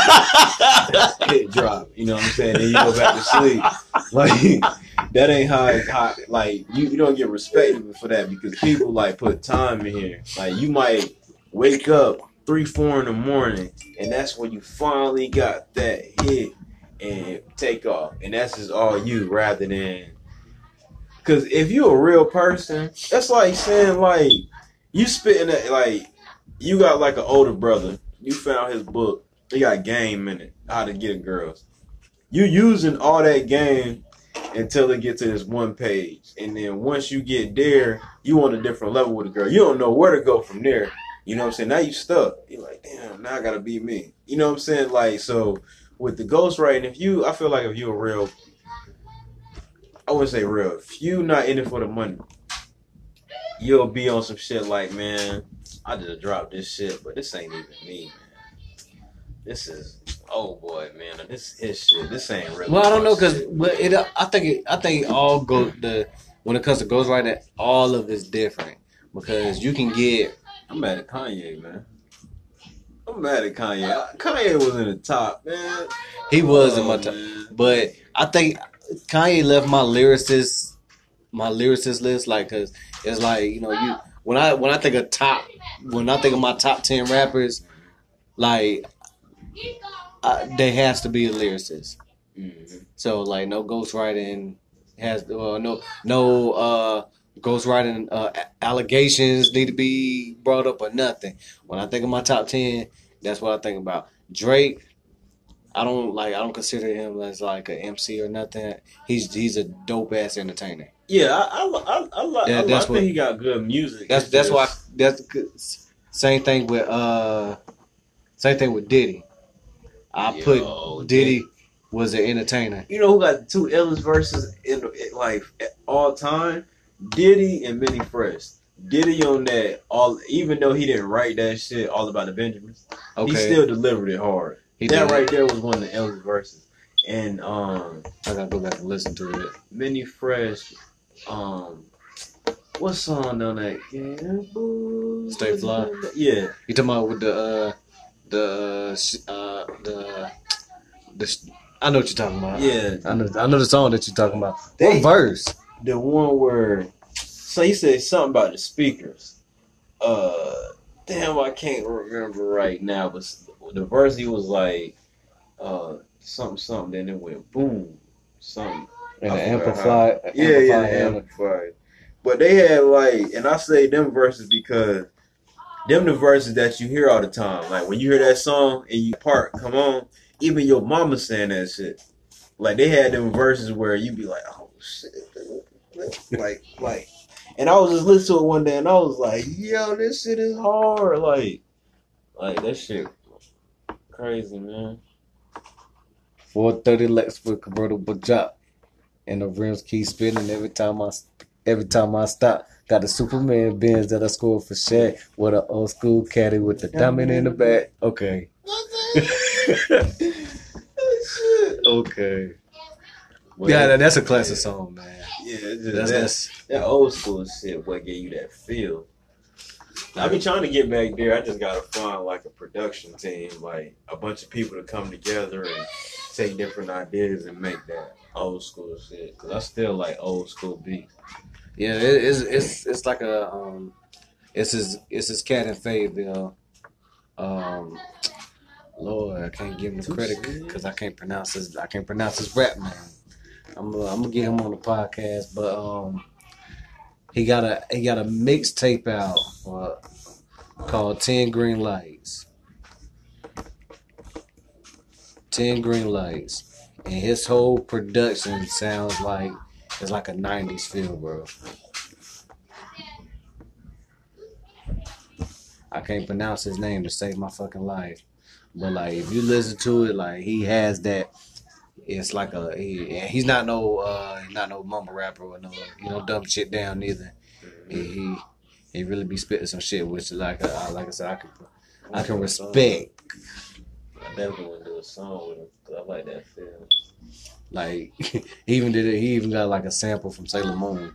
Hit drop. You know what I'm saying? Then you go back to sleep. Like that ain't how. It, how like you, you don't get respected for that because people like put time in here. Like you might wake up three, four in the morning, and that's when you finally got that hit and take off, and that's just all you, rather than. Cause if you a real person, that's like saying like you spitting that like you got like an older brother. You found his book. He got game in it. How to get girls. You using all that game until it gets to this one page, and then once you get there, you on a different level with a girl. You don't know where to go from there. You know what I'm saying? Now you stuck. You're like, damn. Now I gotta be me. You know what I'm saying? Like so with the ghostwriting, if you, I feel like if you a real. I wouldn't say real. If you not in it for the money, you'll be on some shit like, man, I just dropped this shit, but this ain't even me, man. This is, oh boy, man, this is his shit. This ain't really. Well, I don't know, cause but it, I think it, I think it all go the when it comes to ghostwriting, all of it's different because you can get. I'm mad at Kanye, man. I'm mad at Kanye. Kanye was in the top, man. He was oh, in my top, man. But I think. Kanye left my lyricist, my lyricist list, like, cause it's like you know you when I when I think of top when I think of my top ten rappers, like I, there has to be a lyricist. Mm-hmm. So like no ghostwriting has uh, no no uh, ghostwriting uh, allegations need to be brought up or nothing. When I think of my top ten, That's what I think about. Drake, I don't like. I don't consider him as like an M C or nothing. He's he's a dope ass entertainer. Yeah, I I I, I, like, That, I, that's I what, think he got good music. That's It's that's why. just- That's good. Same thing with uh, same thing with Diddy. I Yo, put Diddy was an entertainer. You know who got the two illest verses in, in like all time? Diddy and Benny Fresh. Diddy on that all, even though he didn't write that shit all about the Benjamins, Okay, he still delivered it hard. He that did. right there was one of the illest verses. And um, I gotta go back and listen to it. Benny Fresh, um, what song on that? Yeah, Stay Fly. Yeah, You talking about with the uh, the uh, the the. I know what you're talking about. yeah. I know. I know the song that you're talking about. They- What verse? The one where, so he said something about the speakers. Uh, damn, I can't remember right now, but the verse he was like, uh, something, something, then it went boom, something. And I the forgot amplified. how- Yeah, yeah, amplified- amplified. But they had like, and I say them verses because them the verses that you hear all the time. Like when you hear that song and you part, come on, even your mama saying that shit. Like they had them verses where you be like, oh shit, like, like, and I was just listening to it one day and I was like, yo, this shit is hard, like, like that shit, crazy, man. four thirty Lex with convertible drop, and the rims keep spinning every time I every time I stop. Got the Superman Benz that I scored for Shaq with an old school caddy with the diamond in the back. Okay. Okay. Well, Yeah, that- that's a classic song, man. Yeah, it's just, That's, that, that's that old school shit, what gave you that feel. I be trying to get back there. I just gotta find like a production team, like a bunch of people to come together and take different ideas and make that old school shit. Cause I still like old school beats. yeah. It, it's it's it's like a um, it's his it's his cat in Fayetteville. Um, Lord, I can't give him the credit because I can't pronounce his I can't pronounce his rap name. I'm gonna, I'm gonna get him on the podcast, but um, he got a he got a mixtape out uh, called Ten Green Lights. Ten Green Lights, and his whole production sounds like it's like a nineties feel, bro. I can't pronounce his name to save my fucking life, but like if you listen to it, like he has that. It's like a he, and he's not no uh not no mumble rapper or no you know dumb shit down neither. He he, he really be spitting some shit, which like uh, like I said I can I can respect. I definitely want to do a song with him because I like that feel. Like he even did it. He even got like a sample from Sailor Moon.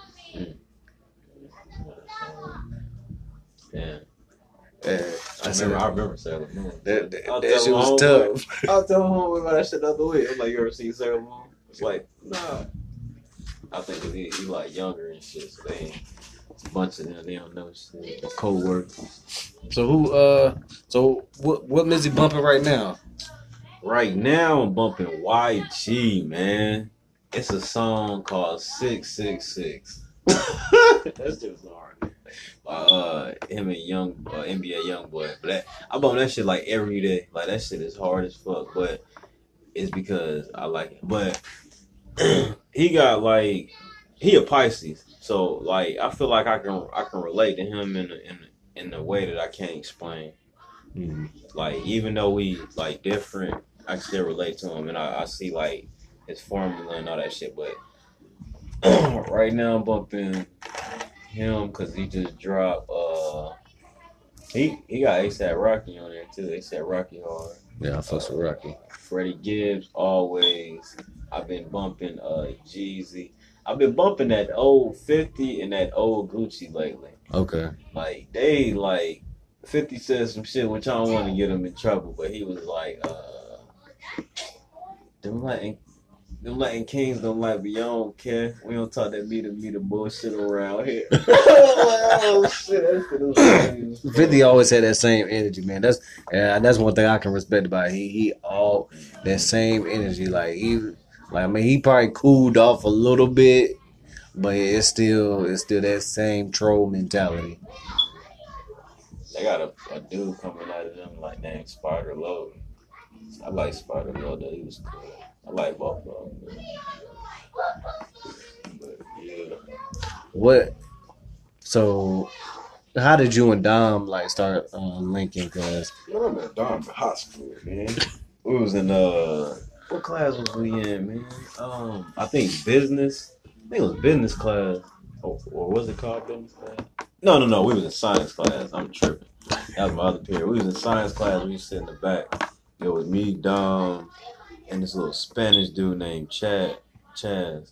Yeah. Yeah, I remember, I remember Sailor Moon. That, that, I'll that tell shit my was homeboy- tough. I was telling homeboy about that shit the other week. I'm like, you ever seen Sailor Moon? It's like, nah. I think 'cause he, he like younger and shit, so they ain't, it's a bunch of them, they don't know shit. The co-workers. So who uh so what what is he bumping right now? Right now, I'm bumping Y G, man. It's a song called six six six. That's just hard. Uh, him and young uh, N B A young boy, but that, I bump that shit like every day. Like that shit is hard as fuck, but it's because I like it. But he got like he a Pisces, so like I feel like I can I can relate to him in a, in a, in a way that I can't explain. Mm-hmm. Like even though we like different, I can still relate to him, and I, I see like his formula and all that shit. But right now I'm bumping him because he just dropped. Uh, he he got ASAP Rocky on there too. ASAP Rocky hard. Yeah, I fucks with Rocky. Freddie Gibbs always. I've been bumping uh Jeezy. I've been bumping that old fifty and that old Gucci lately. Okay. Like they like fifty said some shit which I don't want to get him in trouble, but he was like, uh, them Latin, them Latin kings don't like me. Y'all don't care. We don't talk that meter meter bullshit around here. Oh shit, that's the new shit. fifty always had that same energy, man. That's yeah, that's one thing I can respect about it. He he all that same energy. Like he like I mean he probably cooled off a little bit, but it's still it's still that same troll mentality. they got a, a dude coming out of them like named Spider Load. I like Spider Load. He was cool. I like both of them. But yeah. What? So, how did you and Dom like start uh, linking? Cause I remember Dom in high school, man. We was in uh, what class was we in, man? Um, I think business. I think it was business class, or, or was it called business class? No, no, no. We was in science class. I'm tripping. That was my other period. We was in science class. We used to sit in the back. It was me, Dom, and this little Spanish dude named Chad, Chaz.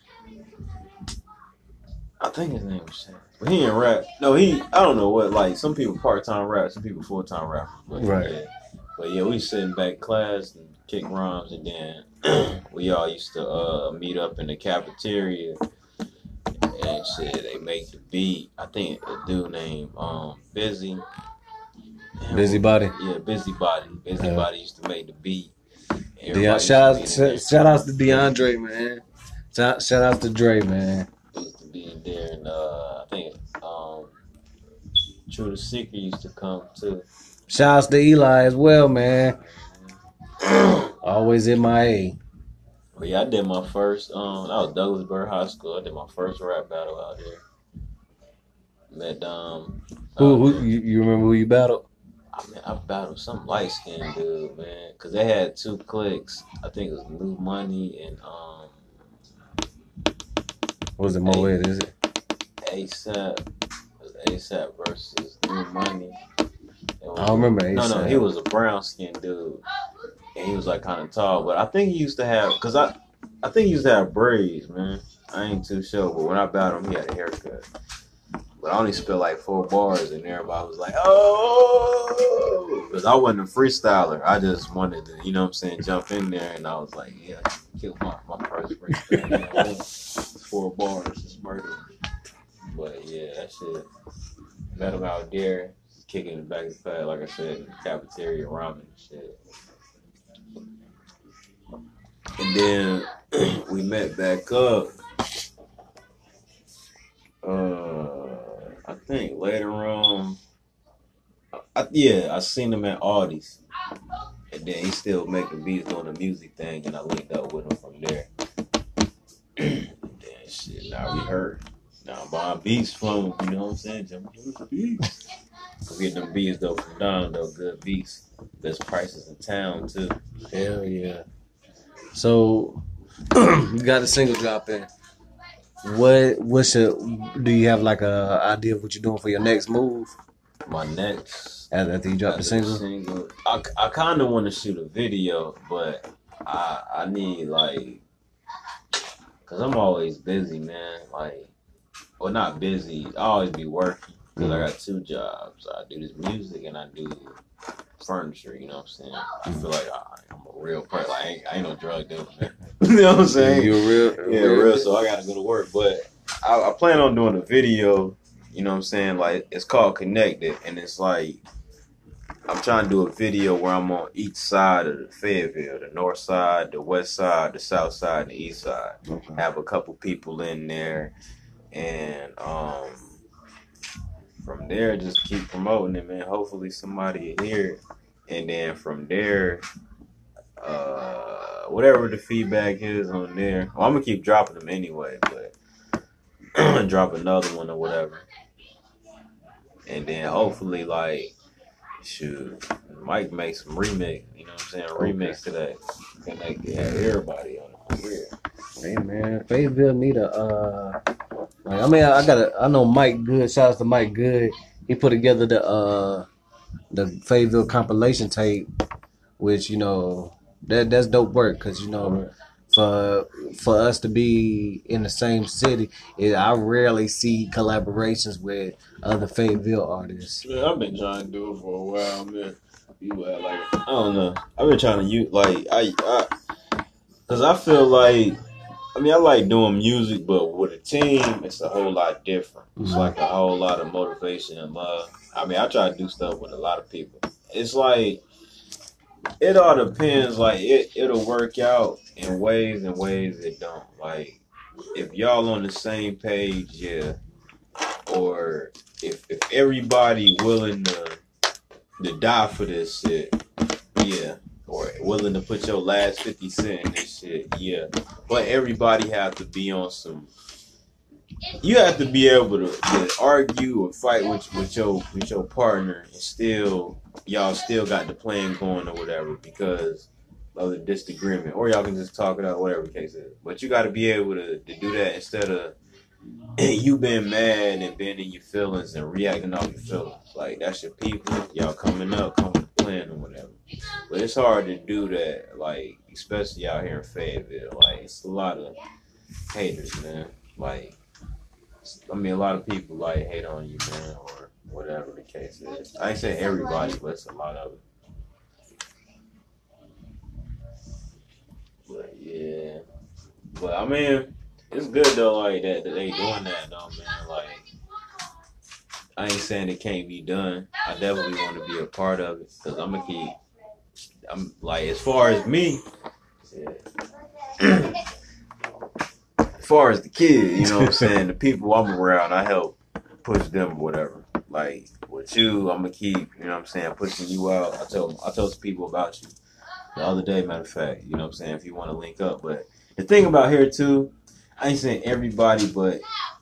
I think his name was Chaz. But he didn't rap. No, he, I don't know what, like, some people part-time rap, some people full-time rappers. But right. Yeah. But yeah, we sitting back in class and kick rhymes, and then we all used to uh, meet up in the cafeteria and shit. They make the beat. I think a dude named um, Busy. Busybody. Yeah, Busybody. Busybody uh, used to make the beat. De- shout out, shout, shout out to DeAndre, man. Shout, shout out to Dre, man. Used to be in there, and uh, I think um, True the Secret used to come too. Shout out to Eli as well, man. Always M I A. But yeah, I did my first. Um, that was Douglasburg High School. I did my first rap battle out there. Met um. Who? Who? You, you remember who you battled? I mean, I battled some light skinned dude, man, because they had two cliques. I think it was New Money and um. What was it? Moet, is it? ASAP. It was ASAP versus New Money. Was, I don't remember ASAP. No, no, he was a brown skinned dude, and he was like kind of tall. But I think he used to have, cause I, I think he used to have braids, man. I ain't too sure, but when I battled him, he had a haircut. But I only spent like four bars, and everybody was like, "Oh!" Because I wasn't a freestyler. I just wanted to, you know what I'm saying, jump in there, and I was like, "Yeah, kill my my first freestyle." You know, it's four bars, it's murder. But yeah, that shit. Met him out there, kicking it back in the pad, like I said, in the cafeteria, ramen and shit. And then we met back up. Uh. I think later on, I, yeah, I seen him at Aldi's, and then he still making beats doing the music thing, and I linked up with him from there. And then shit, now we heard, now I'm buying beats from him, you know what I'm saying? Jumping through the beats. Go get them beats though from Don though, good beats, best prices in town too. Hell yeah. So you got a single drop in. What what's your, do you have like a idea of what you're doing for your next move? My next after you drop the single? single, I I kind of want to shoot a video, but I I need like, cause I'm always busy, man. Like, well, not busy. I always be working because mm-hmm. I got two jobs. I do this music and I do furniture. You know what I'm saying? I feel like I, I'm a real person. Like, I ain't, I ain't no drug dealer, man. You know what I'm saying? You're real, yeah, real. real. So I gotta go to work, but I, I plan on doing a video. You know what I'm saying? Like, it's called Connected, and it's like I'm trying to do a video where I'm on each side of the Fayetteville, the north side, the west side, the south side, and the east side. Okay. Have a couple people in there, and um, from there, just keep promoting it, man. Hopefully somebody will hear it, and then from there. Uh, whatever the feedback is on there, well, I'm gonna keep dropping them anyway, but drop another one or whatever, and then hopefully, like, shoot, Mike make some remix. You know what I'm saying? Remix to that, connect yeah, everybody on it for real. Hey man, Fayetteville need a. Uh, like, I mean, I got I know Mike Good. Shout out to Mike Good. He put together the uh, the Fayetteville compilation tape, which you know. That that's dope work, cause you know, for for us to be in the same city, it, I rarely see collaborations with other Fayetteville artists. Man, I've been trying to do it for a while, man. You had like I don't know. I've been trying to use like I, I, cause I feel like I mean I like doing music, but with a team, it's a whole lot different. It's mm-hmm. like a whole lot of motivation and love. I mean, I try to do stuff with a lot of people. It's like. It all depends. Like it, it'll work out in ways and ways it don't. Like if y'all on the same page, yeah, or if if everybody willing to to die for this shit, yeah, or willing to put your last fifty cent in this shit, yeah. But everybody have to be on some. You have to be able to, to argue or fight with with your with your partner, and still y'all still got the plan going or whatever because of the disagreement, or y'all can just talk it out, whatever the case is. But you got to be able to, to do that instead of you being mad and being in your feelings and reacting off your feelings. Like, that's your people, y'all coming up, coming to plan or whatever. But it's hard to do that, like, especially out here in Fayetteville. Like, it's a lot of haters, man. Like, I mean, a lot of people, like, hate on you, man, or whatever the case is. I ain't saying everybody, but it's a lot of it. But, yeah. But, I mean, it's good, though, like, that, that they doing that, though, man. Like, I ain't saying it can't be done. I definitely want to be a part of it, because I'm going to keep, I'm, like, as far as me, yeah. As far as the kids, you know what I'm saying, the people I'm around, I help push them or whatever. Like, with you, I'm going to keep, you know what I'm saying, pushing you out. I tell, I tell some people about you the other day, matter of fact, you know what I'm saying, if you want to link up. But the thing about here, too, I ain't saying everybody, but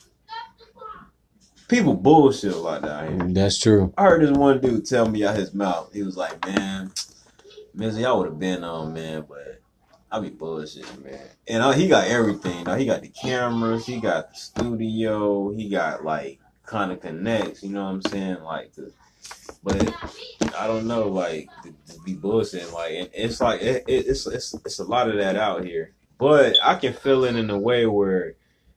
people bullshit a lot down here. That's true. I heard this one dude tell me out his mouth. He was like, man, Mizzy, y'all would have been on, man, but I be bullshitting, man. And uh, he got everything. Now, he got the cameras, he got the studio, he got, like, kind of connects, you know what I'm saying? Like, the, but I don't know, like, to, to be bullshitting. Like, it, it's like, it, it, it's, it's, it's a lot of that out here. But I can feel it in a way where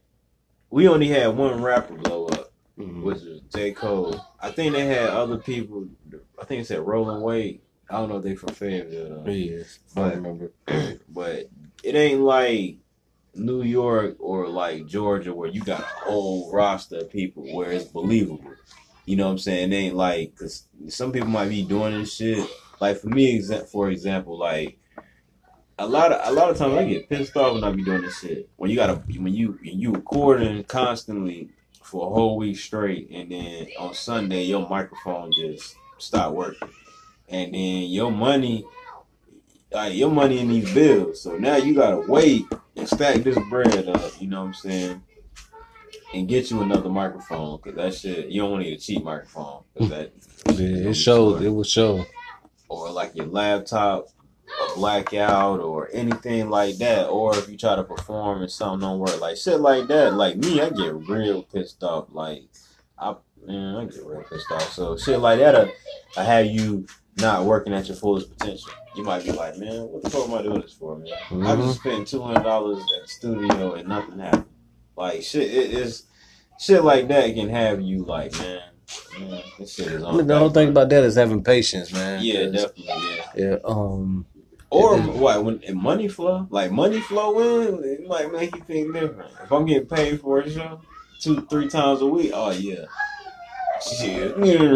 we only had one rapper blow up, mm-hmm. which was J. Cole. I think they had other people. I think it said Rolling Wade. I don't know if they from Fayetteville. Though. He is. But, I remember. But it ain't like New York or like Georgia where you got a whole roster of people where it's believable. You know what I'm saying? It ain't like, because some people might be doing this shit. Like for me, for example, like, A lot of a lot of times I get pissed off when I be doing this shit. When you gotta when you you recording constantly for a whole week straight, and then on Sunday your microphone just stop working, and then your money, like your money in these bills. So now you gotta wait and stack this bread up. You know what I'm saying? And get you another microphone, cause that shit you don't want to get a cheap microphone. Cause that yeah, it shows. It will show. Or like your laptop. A blackout or anything like that, or if you try to perform and something don't work, like shit like that. Like me, I get real pissed off. Like I, man, I get real pissed off. So shit like that, I, I have you not working at your fullest potential. You might be like, man, what the fuck am I doing this for, man? Mm-hmm. I just spent two hundred dollars at the studio and nothing happened. Like shit, it is shit like that can have you like, man. Man, this shit is on. I mean, the whole thing about that is having patience, man. Yeah, definitely. Yeah. Yeah. Um. Or what? When money flow, like money flow in, it might make you think different. If I'm getting paid for a show two, three times a week, oh yeah, shit.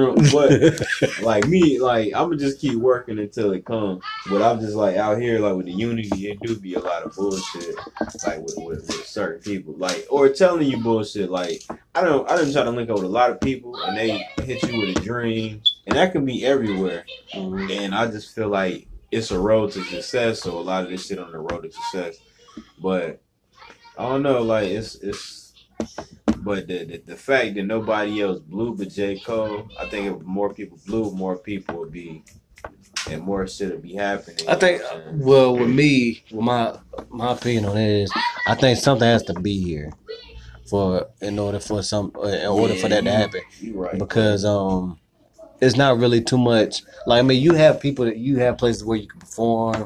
But like me, like I'ma just keep working until it comes. But I'm just like out here, like with the Unity, it do be a lot of bullshit, like with, with, with certain people, like or telling you bullshit. Like I don't, I didn't try to link up with a lot of people, and they hit you with a dream, and that can be everywhere. Mm-hmm. And I just feel like it's a road to success, so a lot of this shit on the road to success. But I don't know, like it's it's. But the, the the fact that nobody else blew but J. Cole, I think if more people blew, more people would be, and more shit would be happening. I think. Well, with me, well, my my opinion on it is, I think something has to be here, for in order for some in order yeah, for that to happen. You're right. Because um. It's not really too much. Like, I mean, you have people that you have places where you can perform,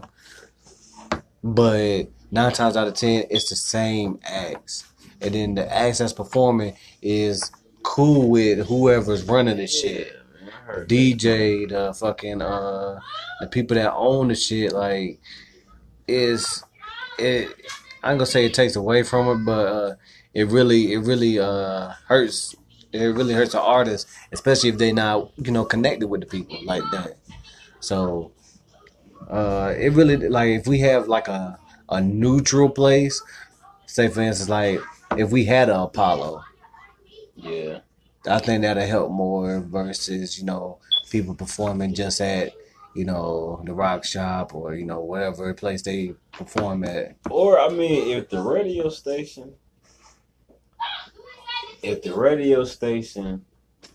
but nine times out of ten, it's the same acts. And then the acts that's performing is cool with whoever's running the shit. The D J, the fucking, uh, the people that own the shit, like, is, it, I ain't gonna say it takes away from it, but uh, it really, it really uh, hurts. It really hurts an artist, especially if they not, you know, connected with the people like that. So, uh, it really, like, if we have, like, a, a neutral place, say, for instance, like, if we had an Apollo. Yeah. I think that'll help more versus, you know, people performing just at, you know, the rock shop or, you know, whatever place they perform at. Or, I mean, if the radio station, if the radio station,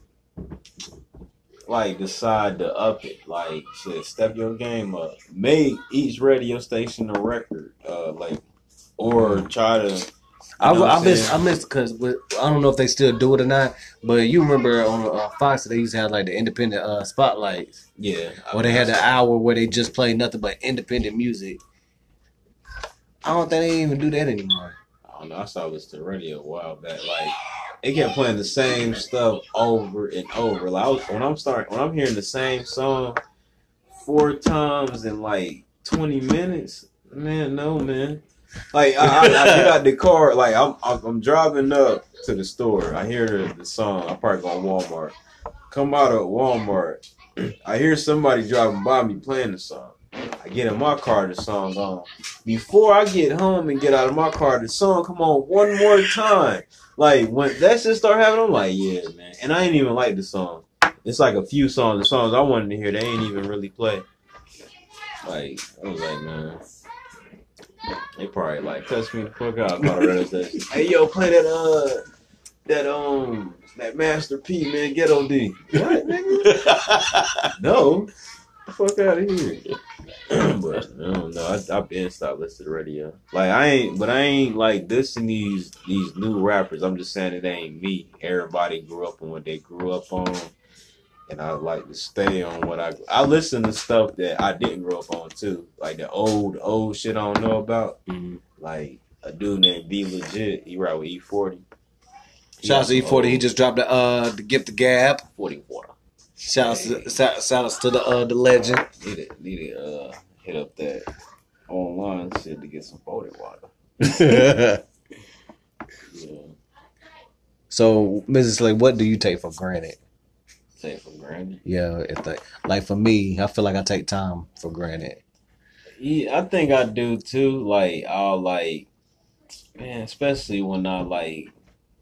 like, decide to up it, like, shit, step your game up. Make each radio station a record, uh, like, or try to... I, I miss, I miss, because I don't know if they still do it or not, but you remember on uh, Fox, they used to have like the independent uh, spotlights. Yeah. Where they had the hour where they just played nothing but independent music. I don't think they even do that anymore. I don't know. I saw this to the radio a while back. Like, they kept playing the same stuff over and over. Like, I was, when I'm starting, when I'm hearing the same song four times in like twenty minutes, man, no, man. Like I, I, I get out the car, like I'm, I'm, I'm driving up to the store. I hear the, the song. I park on Walmart. Come out of Walmart, I hear somebody driving by me playing the song. I get in my car, the song's on. Before I get home and get out of my car, the song come on one more time. Like when that shit start happening, I'm like, yeah, man. And I ain't even like the song. It's like a few songs. The songs I wanted to hear, they ain't even really play. Like I was like, man. They probably like cuss me the fuck out. That. Hey yo, play that uh that um that Master P, man, Ghetto D. What, nigga? No, the fuck out of here. But I don't know. I I've been stopped listening to the radio. Like I ain't, but I ain't like dissing these these new rappers. I'm just saying it ain't me. Everybody grew up on what they grew up on. And I like to stay on what I I listen to stuff that I didn't grow up on too, like the old old shit I don't know about. Mm-hmm. Like a dude named B Legit, he ride with E forty. Shout out to E forty, old. He just dropped the uh the Gift the Gab. forty water. Shout out to shout, shout outs to the uh the legend. Need to need to uh hit up that online shit to get some forty water. Yeah. So, Missus Slay, what do you take for granted? Take for granted. Yeah, if the, like for me, I feel like I take time for granted. Yeah, I think I do too. Like I'll like, man, especially when I like,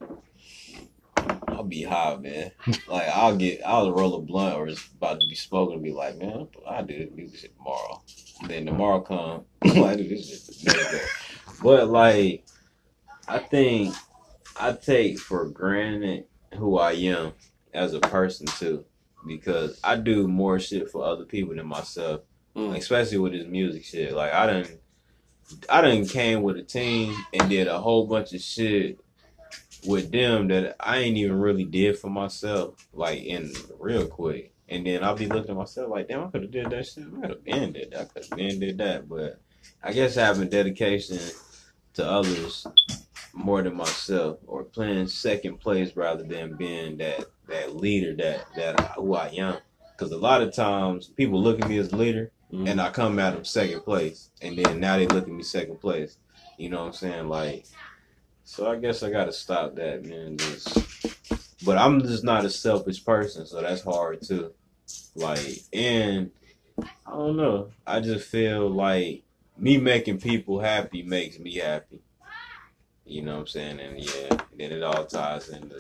I'll be high, man. Like I'll get, I'll roll a blunt or it's about to be smoking and be like, man, I do this shit tomorrow. And then tomorrow come, I do this shit the next day. But like, I think I take for granted who I am as a person too, because I do more shit for other people than myself, mm. like, especially with this music shit. Like I done, I done came with a team and did a whole bunch of shit with them that I ain't even really did for myself, like in real quick. And then I'll be looking at myself like, damn, I could have did that shit. I could have been did that. I could have been did that. But I guess having dedication to others more than myself, or playing second place rather than being that that leader that that who I am. Because a lot of times people look at me as leader, mm-hmm. and I come at them second place, and then now they look at me second place. You know what I'm saying? Like, so I guess I gotta stop that, man. Just, but I'm just not a selfish person, so that's hard too. Like, and I don't know. I just feel like me making people happy makes me happy. You know what I'm saying? And yeah, then it all ties into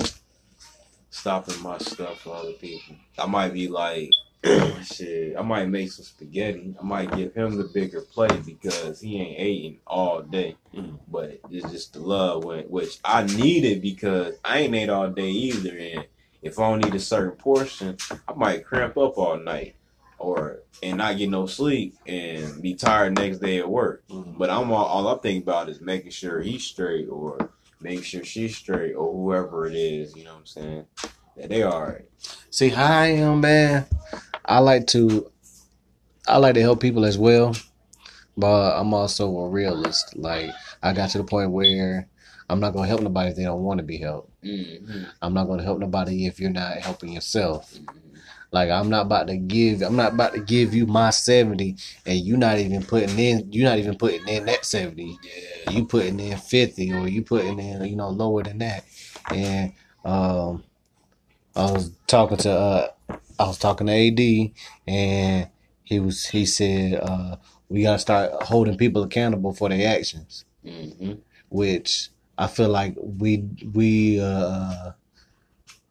stopping my stuff for other people. I might be like, shit, I might make some spaghetti. I might give him the bigger plate because he ain't eating all day. Mm. But it's just the love, which I needed because I ain't ate all day either. And if I don't eat a certain portion, I might cramp up all night. Or and not get no sleep and be tired next day at work. Mm-hmm. But I'm all, all I'm thinking about is making sure he's straight or making sure she's straight or whoever it is, you know what I'm saying? That they all right. See how I am, man. I like to I like to help people as well. But I'm also a realist. Like I got to the point where I'm not gonna help nobody if they don't want to be helped. Mm-hmm. I'm not gonna help nobody if you're not helping yourself. Mm-hmm. Like I'm not about to give, I'm not about to give you my seventy, and you not even putting in, you not even putting in that seventy. Yeah. You putting in fifty, or you putting in, you know, lower than that. And um, I was talking to, uh, I was talking to A D, and he was, he said, uh, we gotta start holding people accountable for their actions, mm-hmm. which I feel like we we uh.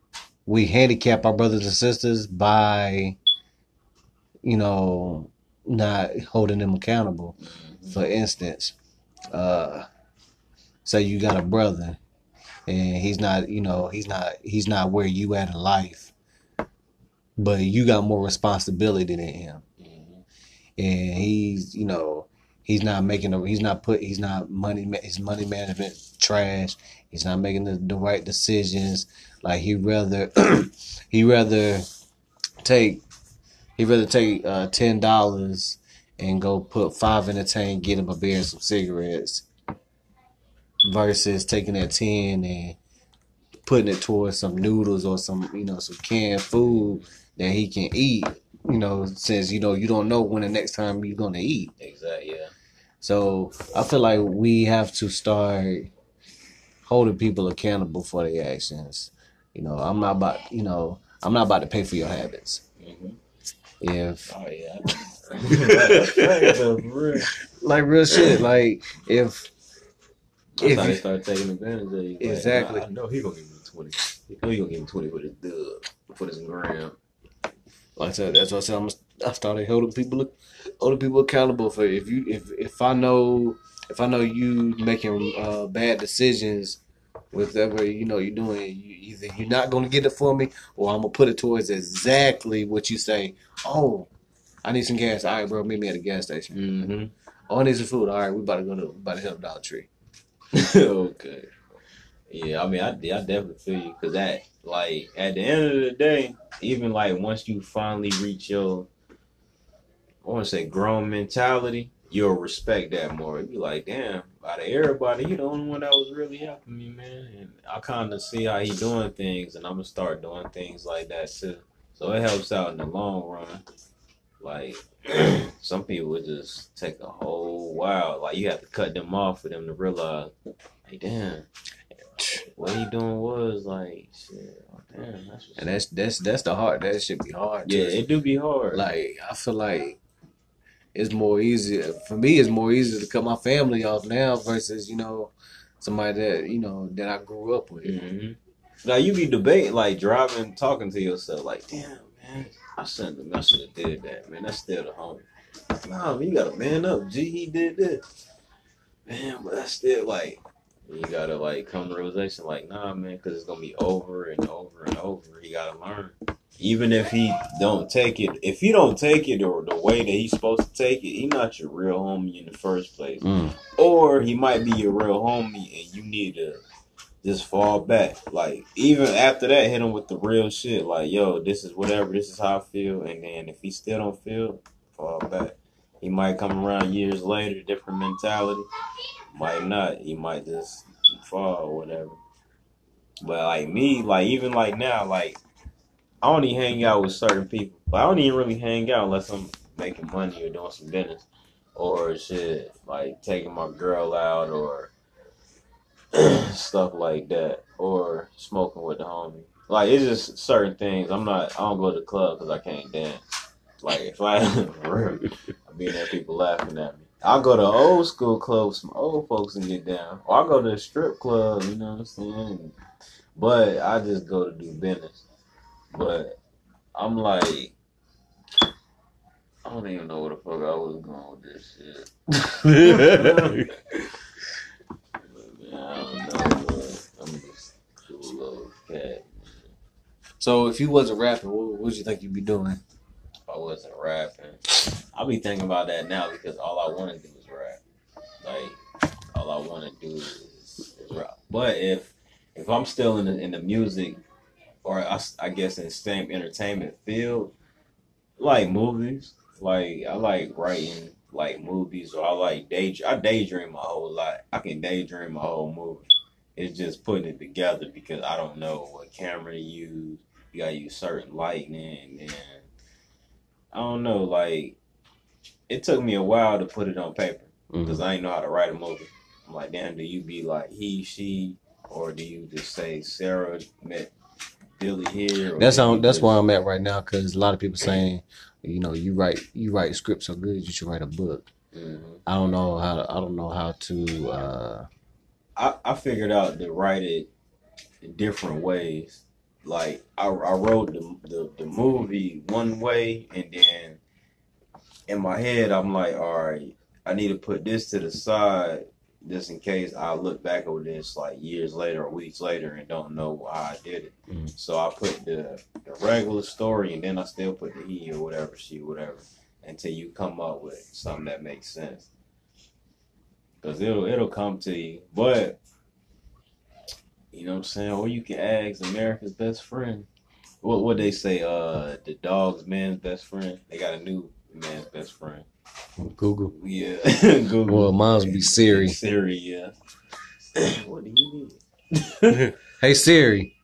we handicap our brothers and sisters by, you know, not holding them accountable. Mm-hmm. For instance, uh, say you got a brother and he's not, you know, he's not, he's not where you at in life, but you got more responsibility than him, mm-hmm. and he's, you know, he's not making a, he's not put, he's not money, his money management trash. He's not making the, the right decisions. Like he rather, he rather take, he rather take uh, ten dollars and go put five in the tank, get him a beer and some cigarettes, versus taking that ten and putting it towards some noodles or some, you know, some canned food that he can eat, you know, since, you know, you don't know when the next time you're going to eat. Exactly, yeah. So I feel like we have to start holding people accountable for their actions. You know, I'm not about, you know, I'm not about to pay for your habits. Mm-hmm. If oh yeah, like real shit, like if That's if how you they start taking advantage of you. Exactly. Like, I know he gonna give me twenty. He know he gonna give me twenty for this dub, for this gram. Like I said, that's what I said. I'm, I started holding people, holding people accountable for if you, if if I know, if I know you making uh, bad decisions with whatever you know you're doing, you, either you're not gonna get it for me, or I'm gonna put it towards exactly what you say. Oh, I need some gas. All right, bro, meet me at the gas station. Mm-hmm. Oh, I need some food. All right, we about to go to, we about to help Dollar Tree. Okay. Yeah, I mean, I, I definitely feel you because that, like, at the end of the day, even like once you finally reach your, I want to say grown mentality, you'll respect that more. You'll be like, damn, out of everybody, you the only one that was really helping me, man. And I kind of see how he doing things, and I'm gonna start doing things like that too. So it helps out in the long run. Like, some people would just take a whole while. Like, you have to cut them off for them to realize, hey, damn, what he doing was like, shit, oh, damn. That's and that's that's that's the hard. That should be hard. Yeah, it do be hard. Like, I feel like it's more easy for me. It's more easy to cut my family off now versus, you know, somebody that, you know, that I grew up with. Mm-hmm. Now you be debating, like driving, talking to yourself, like, damn, man, I shouldn't, I should have did that, man. That's still the homie. Nah, man, you gotta man up. G, he did this, man, but that's still like, you gotta like come to realization, like, nah, man, because it's gonna be over and over and over. You gotta learn. Even if he don't take it, if he don't take it or the way that he's supposed to take it, he not your real homie in the first place. Mm. Or he might be your real homie and you need to just fall back. Like, even after that, hit him with the real shit. Like, yo, this is whatever, this is how I feel. And then if he still don't feel, fall back. He might come around years later, different mentality. Might not. He might just fall or whatever. But like me, like even like now, like I only hang out with certain people. But I don't even really hang out unless I'm making money or doing some business. Or shit, like taking my girl out or stuff like that, or smoking with the homie. Like, it's just certain things. I'm not, I don't go to the club because I can't dance. Like, if I, I be there, people laughing at me. I'll go to old school club with some old folks and get down. Or I'll go to a strip club, you know what I'm saying? But I just go to do business. But I'm like, I don't even know where the fuck I was going with this shit. I don't know, but I'm just a cool little cat. So if you wasn't rapping, what would you think you'd be doing? If I wasn't rapping, I'll be thinking about that now because all I want to do is rap. Like, all I want to do is, is rap. But if if I'm still in the, in the music, or I, I guess in the same entertainment field, like movies, like I like writing like movies, or I like day I daydream my whole life. I can daydream my whole movie. It's just putting it together because I don't know what camera to use. You gotta use certain lighting, and I don't know. Like, it took me a while to put it on paper because mm-hmm. I didn't know how to write a movie. I'm like, damn, do you be like he, she, or do you just say Sarah met Billy here? That's on. That's just... where I'm at right now because a lot of people saying, you know, you write you write scripts so good, you should write a book. Mm-hmm. I don't know how. To, I don't know how to. Uh... I I figured out to write it in different ways. like I, I wrote the, the the movie one way, and then in my head I'm like, all right, I need to put this to the side just in case I look back over this like years later or weeks later and don't know how I did it. Mm-hmm. So I put the the regular story, and then I still put the he or whatever, she, whatever, until you come up with something that makes sense. Cause it'll it'll come to you, but you know what I'm saying. Or you can ask America's best friend. What what they say? Uh, the dog's man's best friend. They got a new man's best friend. Google. Yeah, Google. Well, mine's be Siri. Siri, yeah. What do you need? Hey Siri.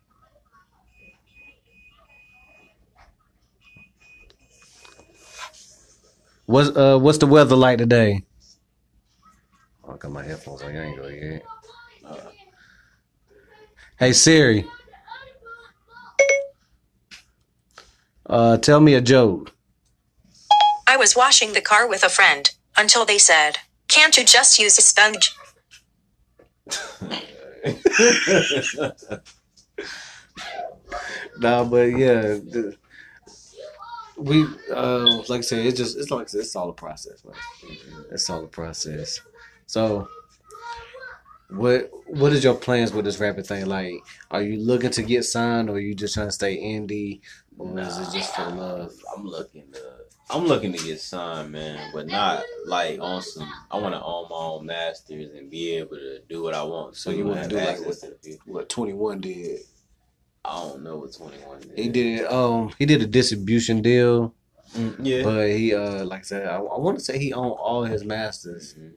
What's uh what's the weather like today? Oh, I got my headphones on. You ain't gonna hear it. Uh, hey Siri. Uh, tell me a joke. I was washing the car with a friend until they said, "Can't you just use a sponge?" Nah, but yeah, the, we uh, like I said, it's just it's like it's all a process, man. It's all a process. So, what what is your plans with this rapping thing? Like, are you looking to get signed, or are you just trying to stay indie, or nah, is it just for love? I'm looking to I'm looking to get signed, man, but not like on some. I want to own my own masters and be able to do what I want. So you want to do like what, what twenty-one did? I don't know what twenty-one did. He did um he did a distribution deal. Mm, yeah, but he uh like I said, I, I want to say he owned all his masters. Mm-hmm.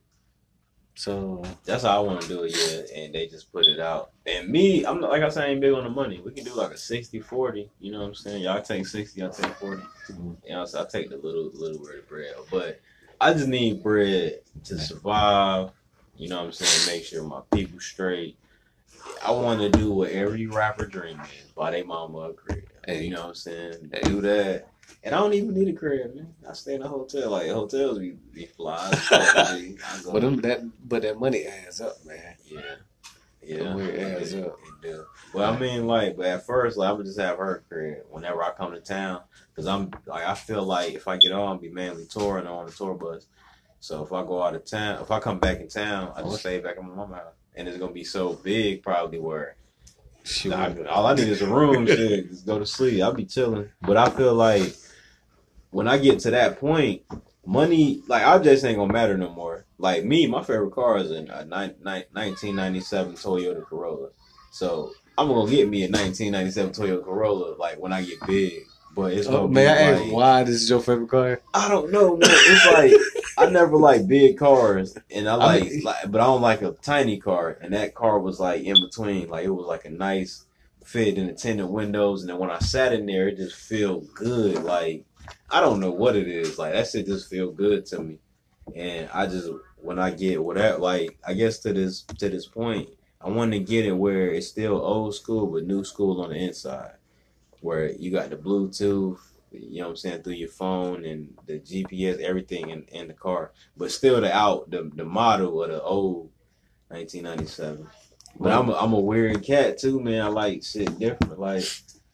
So that's how I want to do it, yeah. And they just put it out. And me, I'm like I said, I ain't big on the money. We can do like a sixty forty, you know what I'm saying? Y'all take sixty, I take forty. Mm-hmm. You know, so I take the little little bit of bread. But I just need bread to survive, you know what I'm saying? Make sure my people straight. I want to do what every rapper dream is, buy their mama a crib. Hey, you know what I'm saying? Hey. Do that. And I don't even need a crib, man. I stay in a hotel. Like hotels be, be fly. But them that but that money adds up, man. Yeah. Yeah. It adds it, up. It do. Well, I mean, like, but at first, like, I would just have her crib whenever I come to town. Because I'm, like, I feel like if I get on, I'll be mainly touring on the tour bus. So if I go out of town, if I come back in town, I just stay back at my mama's house. And it's going to be so big, probably, where I, all I need is a room to just go to sleep. I'll be chilling. But I feel like when I get to that point, money, like, I just ain't going to matter no more. Like, me, my favorite car is a, a nineteen ninety-seven Toyota Corolla. So I'm going to get me a nineteen ninety-seven Toyota Corolla, like, when I get big. But it's oh, may I like, ask why this is your favorite car? I don't know, man. It's like I never like big cars, and I like, I mean, like, but I don't like a tiny car. And that car was like in between, like it was like a nice fit in the tinted windows. And then when I sat in there, it just feel good. Like I don't know what it is. Like that shit just feel good to me. And I just when I get whatever, like I guess to this to this point, I want to get it where it's still old school but new school on the inside. Where you got the Bluetooth, you know what I'm saying, through your phone and the G P S, everything in, in the car. But still the out the, the model of the old nineteen ninety-seven. But I'm a, I'm a weird cat too, man. I like shit different. Like,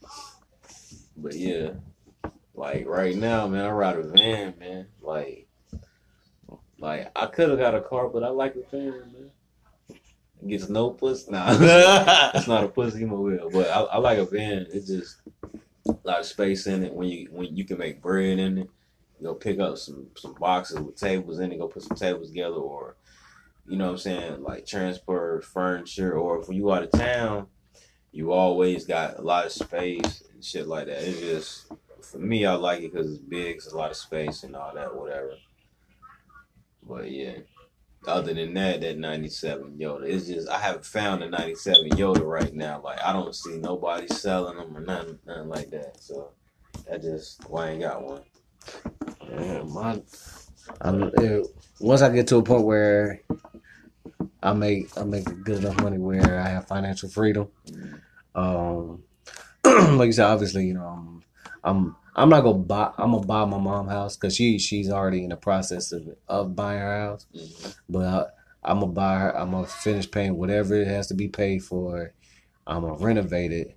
but yeah. Like right now, man, I ride a van, man. Like, like I could have got a car, but I like a van, man. It gets no pussy. Nah, it's not a pussy mobile, but I, I like a van. It's just a lot of space in it. When you when you can make bread in it, you go pick up some some boxes with tables in it. Go put some tables together, or you know what I'm saying, like transport furniture. Or if you out of town, you always got a lot of space and shit like that. It's just for me, I like it because it's big. It's a lot of space and all that, whatever. But yeah. Other than that, that ninety-seven Yoda, it's just I haven't found a ninety-seven Yoda right now. Like I don't see nobody selling them or nothing, nothing like that. So that just why I ain't got one. Yeah, my, I'm, it, once I get to a point where I make I make good enough money where I have financial freedom, um, like you said, obviously, you know, I'm I'm, I'm not gonna buy. I'm gonna buy my mom's house because she she's already in the process of of buying her house. Mm-hmm. But I, I'm gonna buy her. I'm gonna finish paying whatever it has to be paid for. I'm gonna renovate it,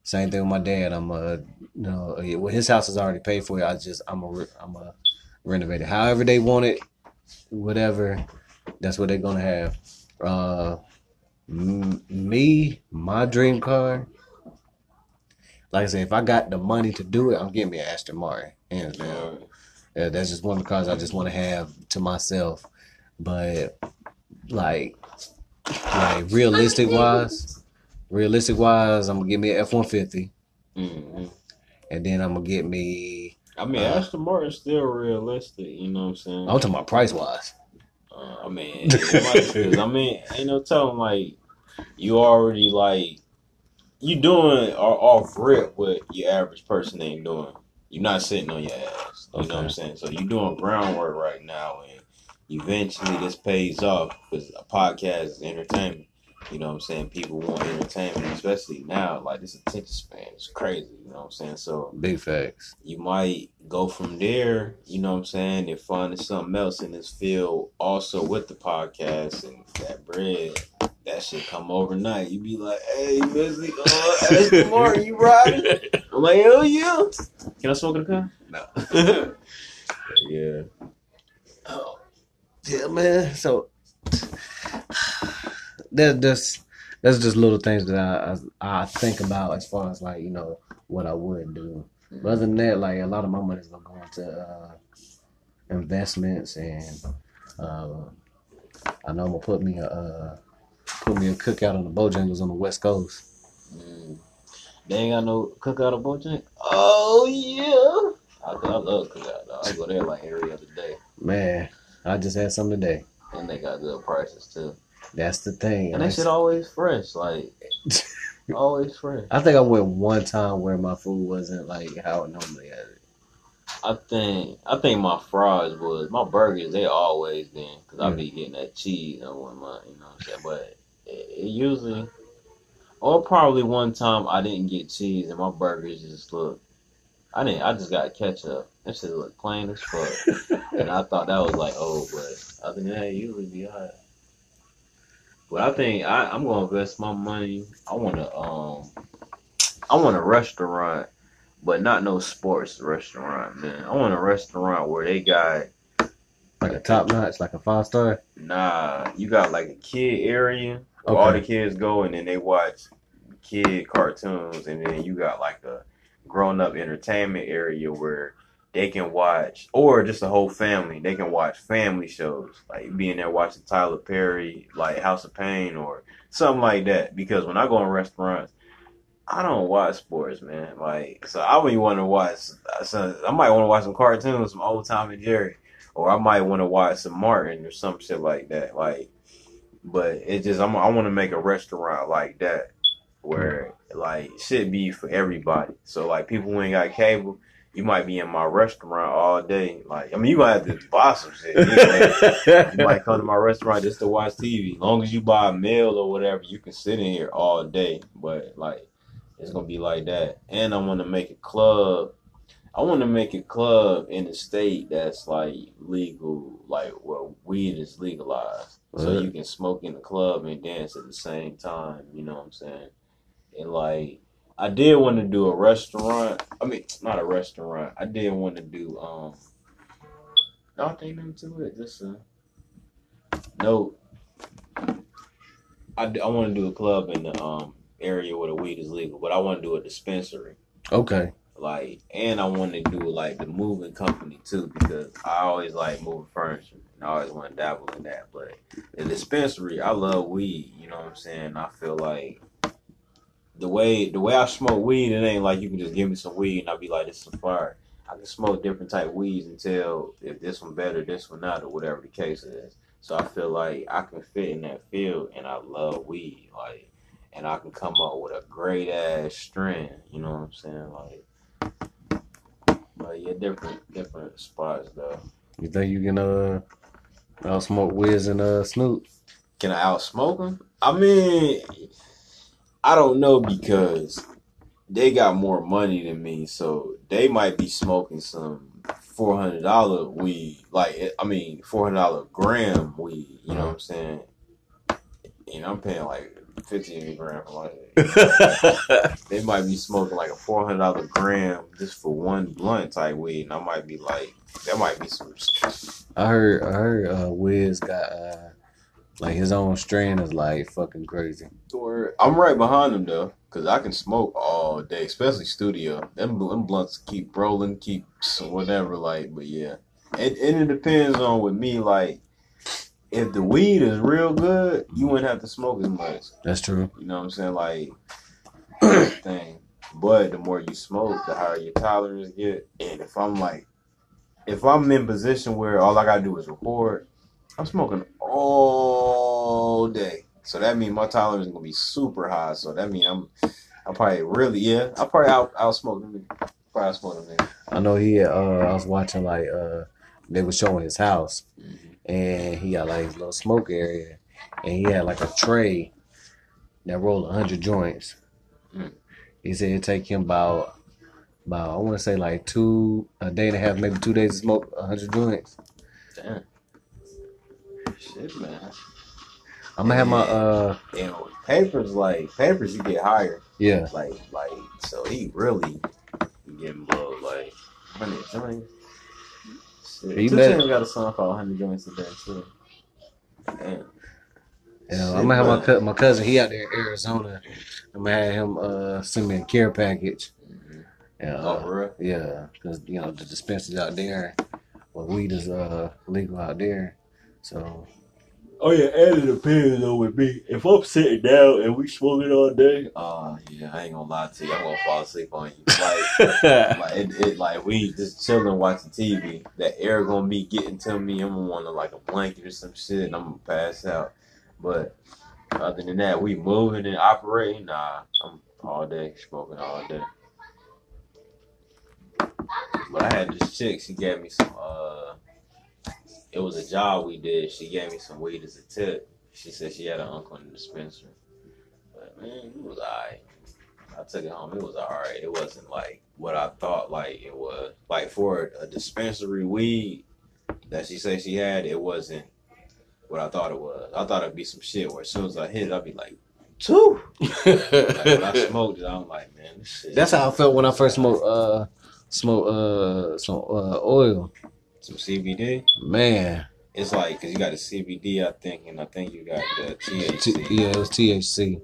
Same thing with my dad. I'm a, you know, well, his house is already paid for. I just, I'm a, I'm a renovate it. However they want it, whatever, that's what they're gonna have. Uh, m- me, my dream car. Like I said, if I got the money to do it, I'm getting me an Aston Martin. Hands down. Yeah, that's just one of the cars I just want to have to myself. But like, like realistic wise. Realistic wise, I'm gonna get me an F one fifty, Mm-hmm. and then I'm gonna get me. I mean, uh, Aston Martin's still realistic. You know what I'm saying? I'm talking about price wise. Uh, I mean, might, I mean, ain't no telling. Like, you already like you doing off rip what your average person ain't doing. You're not sitting on your ass. You okay. know what I'm saying? So you're doing groundwork right now, and eventually this pays off because a podcast is entertainment. You know what I'm saying? People want entertainment, especially now. Like, this attention span is crazy. You know what I'm saying? So, big facts. You might go from there, you know what I'm saying, and find something else in this field also with the podcast and that bread. That shit come overnight. You be like, hey, Missy, uh, Aston Martin, you riding? I'm like, hell yeah. Can I smoke in the car? No. Yeah. Oh, yeah, man. So, That, that's that's just little things that I, I I think about as far as like, you know, what I would do. But other than that, like a lot of my money's gonna go into uh, investments, and uh, I know I'm gonna put me a uh, put me a cookout on the Bojangles on the West Coast. Mm. They ain't got no cookout at Bojangles? Oh yeah, I, I love cookout. Though. I go there like every other day. Man, I just had some today, and they got good prices too. That's the thing. And that shit always fresh, like, always fresh. I think I went one time where my food wasn't, like, how it normally had it. I think I think my fries was, my burgers, they always been, because I be getting that cheese and whatnot, you know what I'm saying? But it, it usually, or probably one time I didn't get cheese and my burgers just look, I didn't, I just got ketchup. That shit looked plain as fuck. And I thought that was like, oh, but other than that, it usually be alright. But I think I, I'm gonna invest my money. I want to, um, I want a restaurant, but not no sports restaurant, man. I want a restaurant where they got like a top notch, like a five star. Nah, you got like a kid area where okay. all the kids go, and then they watch kid cartoons, and then you got like a grown up entertainment area where they can watch, or just a whole family, they can watch family shows, like being there watching Tyler Perry, like House of Pain or something like that. Because when I go in restaurants, I don't watch sports, man. Like, so I wouldn't want to watch, so I might want to watch some cartoons, some old Tom and Jerry, or I might want to watch some Martin or some shit like that. Like, but it just, I'm, I want to make a restaurant like that where, like, shit be for everybody. So, like, people who ain't got cable, you might be in my restaurant all day. Like, I mean, you might have to buy some shit. You, know? You might come to my restaurant just to watch T V. As long as you buy a meal or whatever, you can sit in here all day. But, like, it's going to be like that. And I want to make a club. I want to make a club in a state that's, like, legal, like, where weed is legalized. So you can smoke in the club and dance at the same time. You know what I'm saying? And, like, I did want to do a restaurant. I mean, not a restaurant. I did want to do, um, I don't think nothing to it. Just, uh, no. I, I want to do a club in the um area where the weed is legal, but I want to do a dispensary. Okay. Like, and I want to do, like, the moving company, too, because I always like moving furniture. And I always want to dabble in that. But the dispensary, I love weed. You know what I'm saying? I feel like The way the way I smoke weed, it ain't like you can just give me some weed and I'll be like, this is fire. I can smoke different type of weeds and tell if this one better, this one not, or whatever the case is. So I feel like I can fit in that field, and I love weed, like, and I can come up with a great ass strand. You know what I'm saying? Like, but yeah, different different spots though. You think you can uh outsmoke Wiz and uh Snoop? Can I outsmoke them? I mean, I don't know, because they got more money than me, so they might be smoking some four hundred dollars weed. Like, I mean, four hundred dollars gram weed, you know what I'm saying? and I'm paying like fifteen grand for my shit. They might be smoking like a four hundred dollar gram just for one blunt type weed, and I might be like, that might be some. I heard, I heard, uh, Wiz got uh, like his own strain is like fucking crazy. I'm right behind him though, cause I can smoke all day, especially studio. Them, them blunts keep rolling, keep whatever. Like, but yeah, it, and it depends on with me. Like, if the weed is real good, you wouldn't have to smoke as much. That's true. You know what I'm saying? Like, thing. But the more you smoke, the higher your tolerance get. And if I'm like, if I'm in position where all I gotta do is record, I'm smoking all day. So that means my tolerance is gonna be super high. So that means I'm, I probably really, yeah, I probably out out smoke them. Probably out smoke them. I know he. Uh, I was watching like uh, they were showing his house, Mm-hmm. and he got like his little smoke area, and he had like a tray that rolled a hundred joints. Mm. He said it'd take him about, about I want to say like two a day and a half, maybe two days to smoke a hundred joints. Damn. Shit, man. I'm gonna have my uh And papers, like papers, you get higher. yeah. Like, like, so he really getting blown like hundred joints. Shit. He Two met- Chainz got a song called Hundred Joints a Day too. Damn. Yeah, I'm gonna have my co- my cousin. He out there in Arizona. I'm gonna have him uh send me a care package. Mm-hmm. Yeah, Oh, uh, for real? yeah, because you know the dispensaries out there, well, weed is uh legal out there. So Oh yeah, and it depends though with me. If I'm sitting down and we smoking all day, uh yeah, I ain't gonna lie to you. I'm gonna fall asleep on you. Like, like it, it like we just chilling watching T V. That air gonna be getting to me. I'm gonna want to like a blanket or some shit, and I'm gonna pass out. But other than that, we moving and operating. Nah, I'm all day smoking all day. But I had this chick. She gave me some. Uh, it was a job we did. She gave me some weed as a tip. She said she had an uncle in the dispensary. But man, it was alright. I took it home. It was alright. It wasn't like what I thought like it was. Like for a dispensary weed that she said she had, it wasn't what I thought it was. I thought it'd be some shit where as soon as I hit it, I'd be like, two. Like when I smoked it, I'm like, man, this shit. that's how I felt when I first smoked uh smoked uh some uh oil. Some C B D. Man, It's like, because you got the C B D, I think, and I think you got the T H T- C. yeah, it was T H C.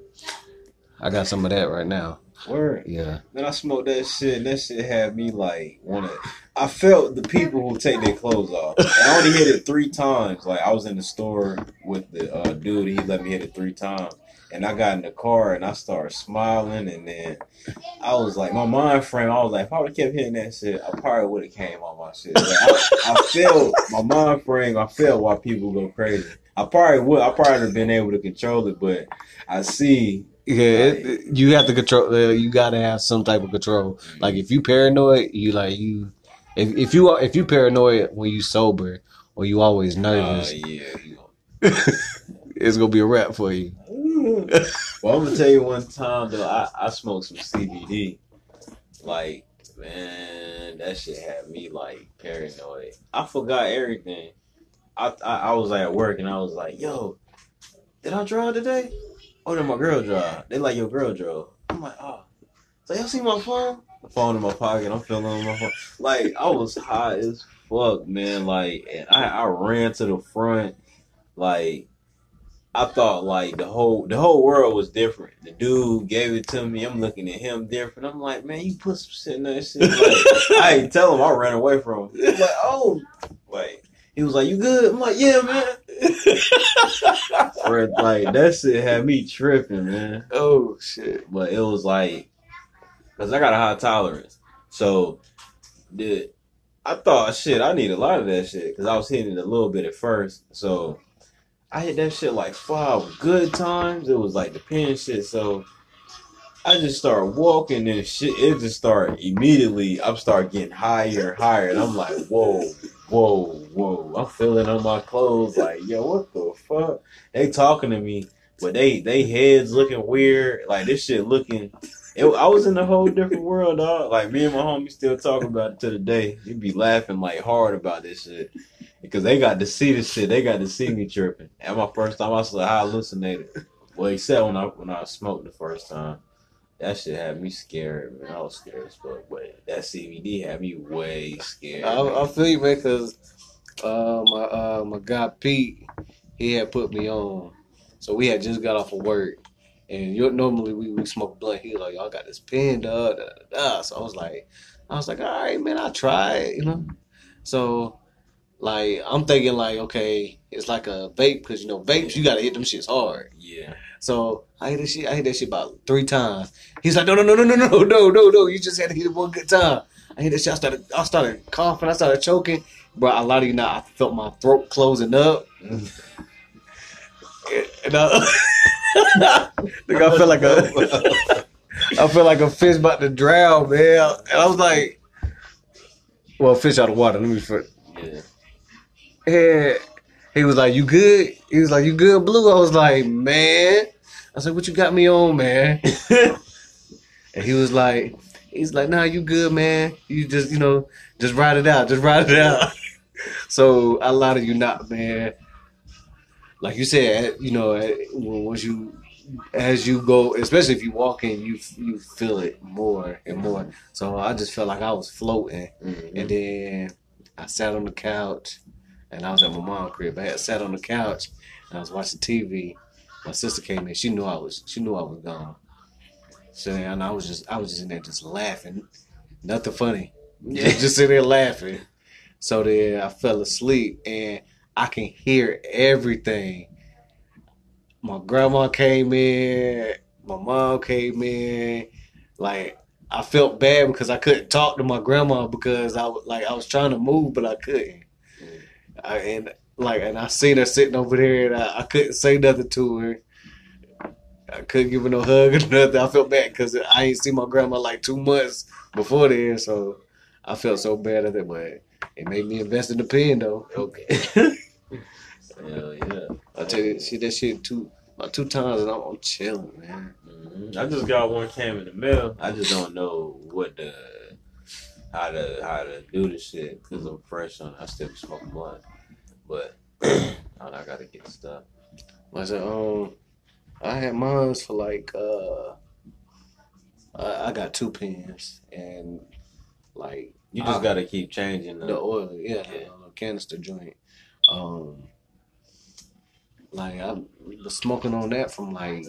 I got some of that right now. Word. Yeah. Then I smoked that shit, and that shit had me like wanna. I felt the people who take their clothes off. And I only hit it three times. Like I was in the store with the uh, dude, he let me hit it three times, and I got in the car and I started smiling, and then I was like, my mind frame, I was like, if I would have kept hitting that shit, I probably would have came on my shit. Like, I, I felt my mind frame. I felt why people go crazy. I probably would. I probably would have been able to control it, but I see. Yeah, it, you have to control. Uh, you gotta have some type of control. Like if you paranoid, you like you. If if you if you paranoid when you sober or you always nervous, Uh, yeah. You know. it's gonna be a wrap for you. Well, I'm gonna tell you one time though. I, I smoked some C B D. Like, man, that shit had me like paranoid. I forgot everything. I I, I was like, at work and I was like, yo, did I drive today? Oh, no, my girl drove. They like, your girl drove. I'm like, oh. So y'all see my phone? The phone in my pocket. I'm feeling on my phone. Like, I was high as fuck, man. Like, and I, I ran to the front. Like, I thought like the whole the whole world was different. The dude gave it to me. I'm looking at him different. I'm like, man, you put some shit in that shit. Like, I ain't tell him. I ran away from him. He was like, oh, like he was like, you good? I'm like, yeah, man. Or, like that shit had me tripping, man. Oh shit! But it was like, cause I got a high tolerance, so the I thought shit. I need a lot of that shit because I was hitting it a little bit at first, so. I hit that shit like five good times. It was like the pen shit. So I just started walking and shit. It just started immediately. I started getting higher and higher. And I'm like, whoa, whoa, whoa. I'm feeling on my clothes like, yo, what the fuck? They talking to me, but they, they heads looking weird. Like this shit looking. It, I was in a whole different world, dog. Like me and my homie still talk about it to the day. He be laughing like hard about this shit. Because they got to see this shit. They got to see me tripping. And my first time I was like, I hallucinated. Well, except when I when I smoked the first time, that shit had me scared, man. I was scared as fuck. But that C B D had me way scared. I, I feel you, man, because uh, my uh, my guy Pete, he had put me on. So we had just got off of work. And you normally we, we smoke blunt. He was like, y'all got this pen, da, da, da, da. So I was like, I was like, all right, man, I'll try it, you know? So, like, I'm thinking, like, okay, it's like a vape, because, you know, vapes, you got to hit them shits hard. Yeah. So I hit that shit, I hit that shit about three times. He's like, no, no, no, no, no, no, no, no, no. You just had to hit it one good time. I hit that shit, I started, I started coughing, I started choking. Bro, a lot of you know, I felt my throat closing up. And I, Nigga, I felt like a, I felt like a fish about to drown, man. And I was like, well, fish out of water. Let me first. Yeah. And he was like, "You good?" He was like, "You good, Blue?" I was like, "Man," I said, "What you got me on, man?" And he was like, "He's like, nah, you good, man. You just, you know, just ride it out, just ride it out." So a lot of you not, man. Like you said, you know, once you, as you go, especially if you walk in, you you feel it more and more. So I just felt like I was floating, Mm-hmm. and then I sat on the couch, and I was at my mom's crib. I had sat on the couch, and I was watching T V. My sister came in. She knew I was. She knew I was gone. So and I was just, I was just in there just laughing, nothing funny, Yeah. just, just sitting there laughing. So then I fell asleep, and I can hear everything. My grandma came in, my mom came in. Like I felt bad because I couldn't talk to my grandma because I was like I was trying to move but I couldn't. I, and like and I seen her sitting over there and I, I couldn't say nothing to her. I couldn't give her no hug or nothing. I felt bad because I ain't seen my grandma like two months before then, so I felt so bad at it, but it made me invest in the pen though. Okay. Hell yeah. I tell you, see that shit two about two times and I'm, I'm chilling, man. Mm-hmm. I just got one came in the mail. I just don't know what the how to how to do the shit because I'm fresh on it. I still be smoking blunt, but I gotta get stuff. I said, um, I had mine for like uh, I, I got two pens and like You just I, gotta keep changing the the oil, yeah, Yeah. the little canister joint. Um, like I was smoking on that from like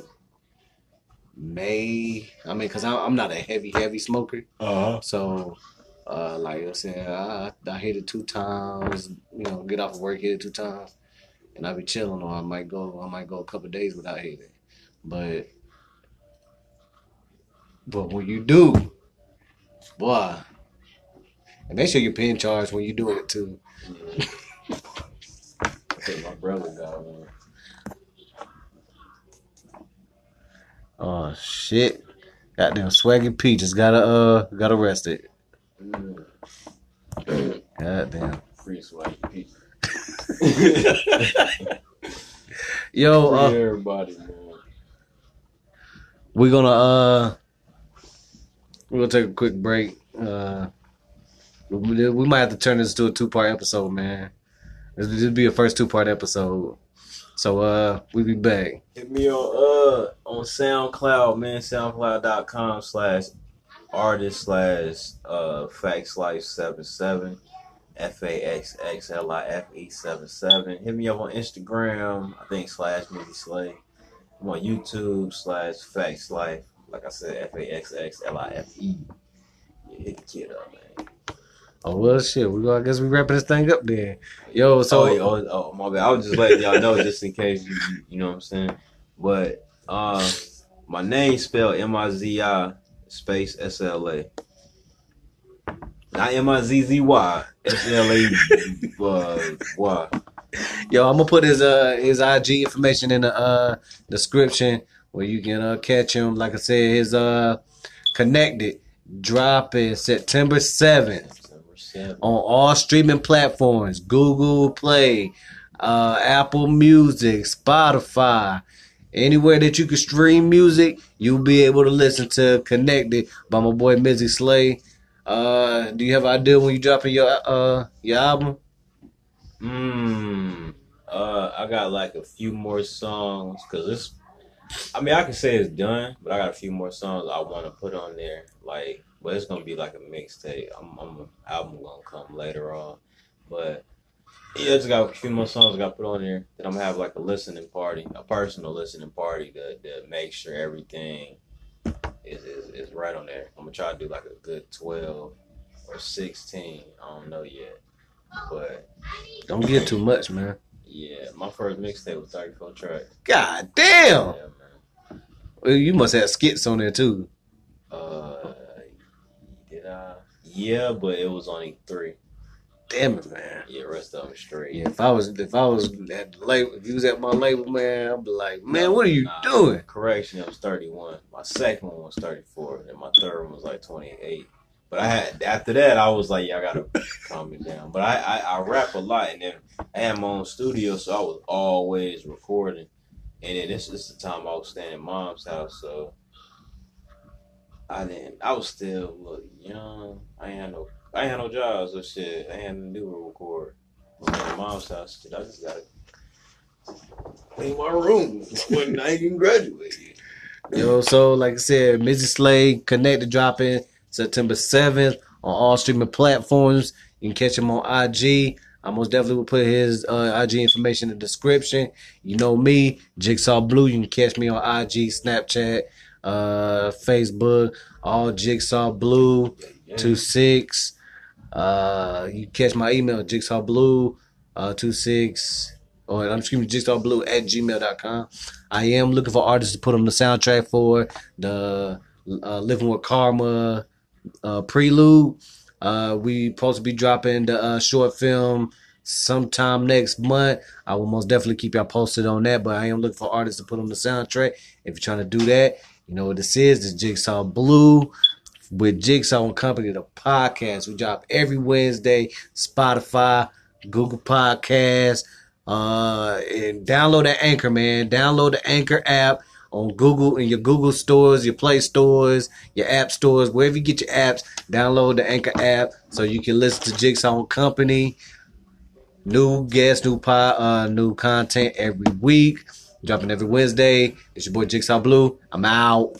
May. I mean, cause I, I'm not a heavy, heavy smoker, uh-huh. so uh, like I said, I, I hit it two times. You know, get off of work, hit it two times, and I be chilling. Or I might go, I might go a couple of days without hitting. But but when you do, boy, and make sure your pen charged when you doing it too. Yeah. I think my brother got one. Oh shit! Goddamn Swaggy P just got uh got arrested. Mm. Goddamn. Free swag pizza. Yo, Free uh, everybody, man. we're gonna uh we're gonna take a quick break. Uh, we, we might have to turn this into a two part episode, man. This this will be a first two part episode. So uh, we'll be back. Hit me on uh on SoundCloud, man. SoundCloud.com slash artist slash uh Facts Life seven seven. F A X X L I F E seven seven. Hit me up on Instagram, I think slash Movie Slay. I'm on YouTube slash Facts Life. Like I said, F A X X L I F E. Yeah, hit the kid up, man. Oh well, shit. We go. I guess we wrapping this thing up then. Yo, so oh, yeah, oh, oh, my bad. I was just letting y'all know just in case you, you, you know what I'm saying. But uh, my name spelled M I Z I space S L A. Not M I Z Z Y. S L A uh, Y. yo, I'm gonna put his uh his I G information in the uh description where you can uh catch him. Like I said, his uh Connected dropping September seventh. On all streaming platforms, Google Play, uh, Apple Music, Spotify, anywhere that you can stream music, you'll be able to listen to Connected by my boy Mizzy Slay. Uh, do you have an idea when you dropping your uh your album? Hmm. Uh, I got like a few more songs because it's I mean, I can say it's done, but I got a few more songs I want to put on there. Like, but it's gonna be like a mixtape. I'm, I'm an album gonna come later on, but yeah, I just got a few more songs I got to put on there. Then I'm gonna have like a listening party, a personal listening party to, to make sure everything is, is is right on there. I'm gonna try to do like a good twelve or sixteen. I don't know yet, but don't get too much, man. Yeah, my first mixtape was thirty-four tracks. God damn! Yeah, man. Well, you must have skits on there too. Uh, did I? Yeah, but it was only three. Damn it, man. Yeah, rest of them straight. Yeah, if I was if I was at the label, if you was at my label, man, I'd be like, man, No, what are you nah, doing? Correction, it was thirty-one. My second one was thirty-four, and my third one was like twenty-eight. But I had after that, I was like, yeah, I gotta calm it down. But I, I, I rap a lot, and then I had my own studio, so I was always recording. And then this, this is the time I was staying at mom's house, so I didn't. I was still look young. I ain't had no. I ain't had no jobs or shit. I ain't had nothing to do with record. I was at mom's house. Shit, I just gotta clean my room when I ain't even graduated. Yo, so like I said, Missy Slade Connect to dropping September seventh on all streaming platforms. You can catch him on I G. I most definitely will put his uh, I G information in the description. You know me, Jigsaw Blue. You can catch me on I G, Snapchat, uh, Facebook, all Jigsaw Blue two six. Uh, you can catch my email, Jigsaw Blue uh, two six. Or I'm excuse me, Jigsaw Blue at gmail dot com. I am looking for artists to put on the soundtrack for the uh, Living with Karma uh, prelude. Uh, we supposed to be dropping the uh, short film sometime next month. I will most definitely keep y'all posted on that, but I am looking for artists to put on the soundtrack. If you're trying to do that, you know what this is. This is Jigsaw Blue with Jigsaw and Company, the podcast. We drop every Wednesday, Spotify, Google Podcasts, uh, and download the Anchor, man. Download the Anchor app on Google, in your Google stores, your Play stores, your app stores, wherever you get your apps. Download the Anchor app so you can listen to Jigsaw and Company. New guests, new pod, uh, new content every week. Dropping every Wednesday. It's your boy Jigsaw Blue. I'm out.